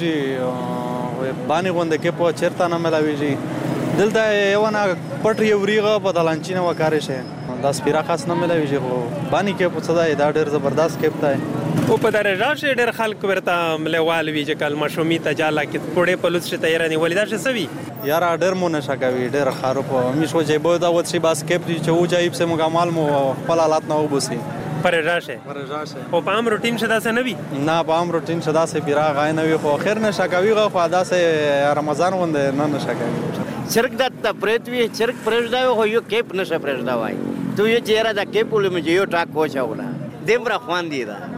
خرسيږي بانی غونډه کې په چیرته نه ملوي دلته یو نه پټ یو ریغه په دلانچینه وکاره شه دا سپیرا خاص نه ملوي خو بانی کې په صدا دا ډېر زبردست کېپته او په درجه شه ډېر خلک ورته ملوال وی چې کل مشومی ته جاله کې پړې پلوس شه تیارانی ولیدا شه سوي یار ډېر مونږ شکوي ډېر خارو په میشو چې به دا وڅ باس کېپ چې و جایب سه مګمال مو خپل حالات نه وبسي پرېراشه او په عام روټین شدا سه نوي نه په عام روټین شدا سه بیره غای نوي خو خیر نه شکوي غو ادا سه رمضان وند نه شکوي چرګ د پرېتوي چرګ پرېږداو خو یو کېپ نشه پرېږداوای تو یو چیرې دا کېپ ولې مې یو ټاک کوچاوله دمره خوان دی دا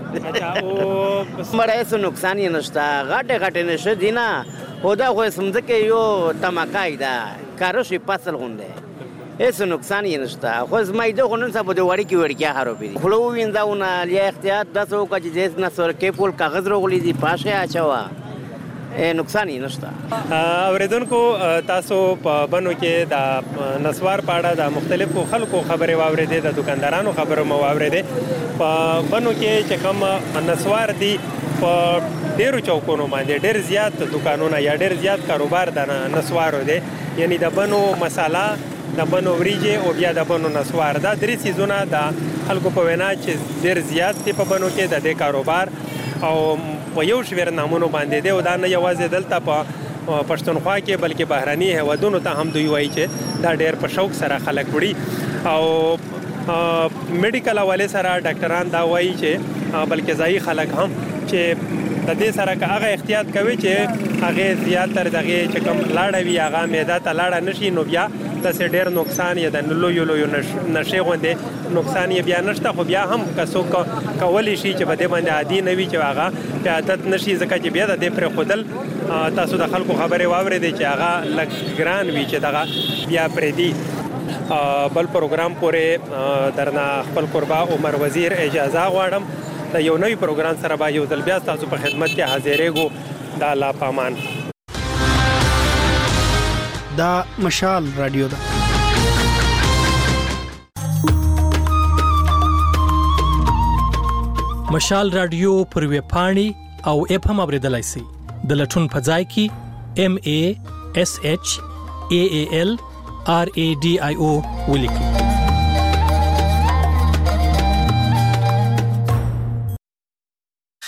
مړای څه نقصان یې نشته غټه نشه دینا خدا خو سمځکه یو تماکای دا کارو شي فصل غونډه هیڅ نقصان یې نشته خو زمایده خو نن سبا د وړي کې ورکیا خرابې دي خلو وینځاونه لیا احتیاط داسو کچ دې نه سور کې پول کاغذ روغلي دي پاشه اچوا نقصان یې نشته اوریدونکو تاسو په بنو کې د نسوار پاړه د مختلفو خلکو خبرې واورېدې د دکاندارانو خبرو مو واورېدې په بنو کې چې کوم نسوار دي په ډېرو چوکونو باندې ډېر زیات دکانونه یا ډېر زیات کاروبار د نسوارو دی یعنی د بنو مساله د بنو وریجې او بیا د بنو نسوار دا درې سیزونه د خلکو په وینا چې ډېر زیات دي په بنو کې د دې کاروبار او په یو شمېر نامونو باندې دی او دا نه یوازې دلته په پښتونخوا کې بلکې بهرني هیوادونو ته هم دوی وایي چې دا ډېر په شوق سره خلک وړي او میډیکل حوالې سره ډاکټران دا وایي چې بلکې ځایي خلک هم چې د دې سره که هغه احتیاط کوي چې هغه زیاتره دغه چې کوم لاړه وي هغه معده ته لاړه نشي نو بیا داسې ډېر نقصان یې د لویو نشې غوندې نقصان یې بیا نشته خو بیا هم که څوک کولی شي چې په دې باندې عادي نه وي چې هغه په عادت نشي ځکه چې بیا د دې پرېښودل تاسو د خلکو خبرې واورېدې چې هغه لږ ګران وي چې دغه بیا پرېږدي بل پروګرام پورې درنه خپل قربا عمر وزیر اجازه غواړم د یو نوی پروګرام سره به یو ځل بیا تاسو په خدمت کې حاضرېږو د الله پامان دا مشال رادیو ده مشال رادیو پر ویب پاڼې او اپ هم اوریدلای شئ د لټون په ځای کې MASHAALRADIO ولیکئ.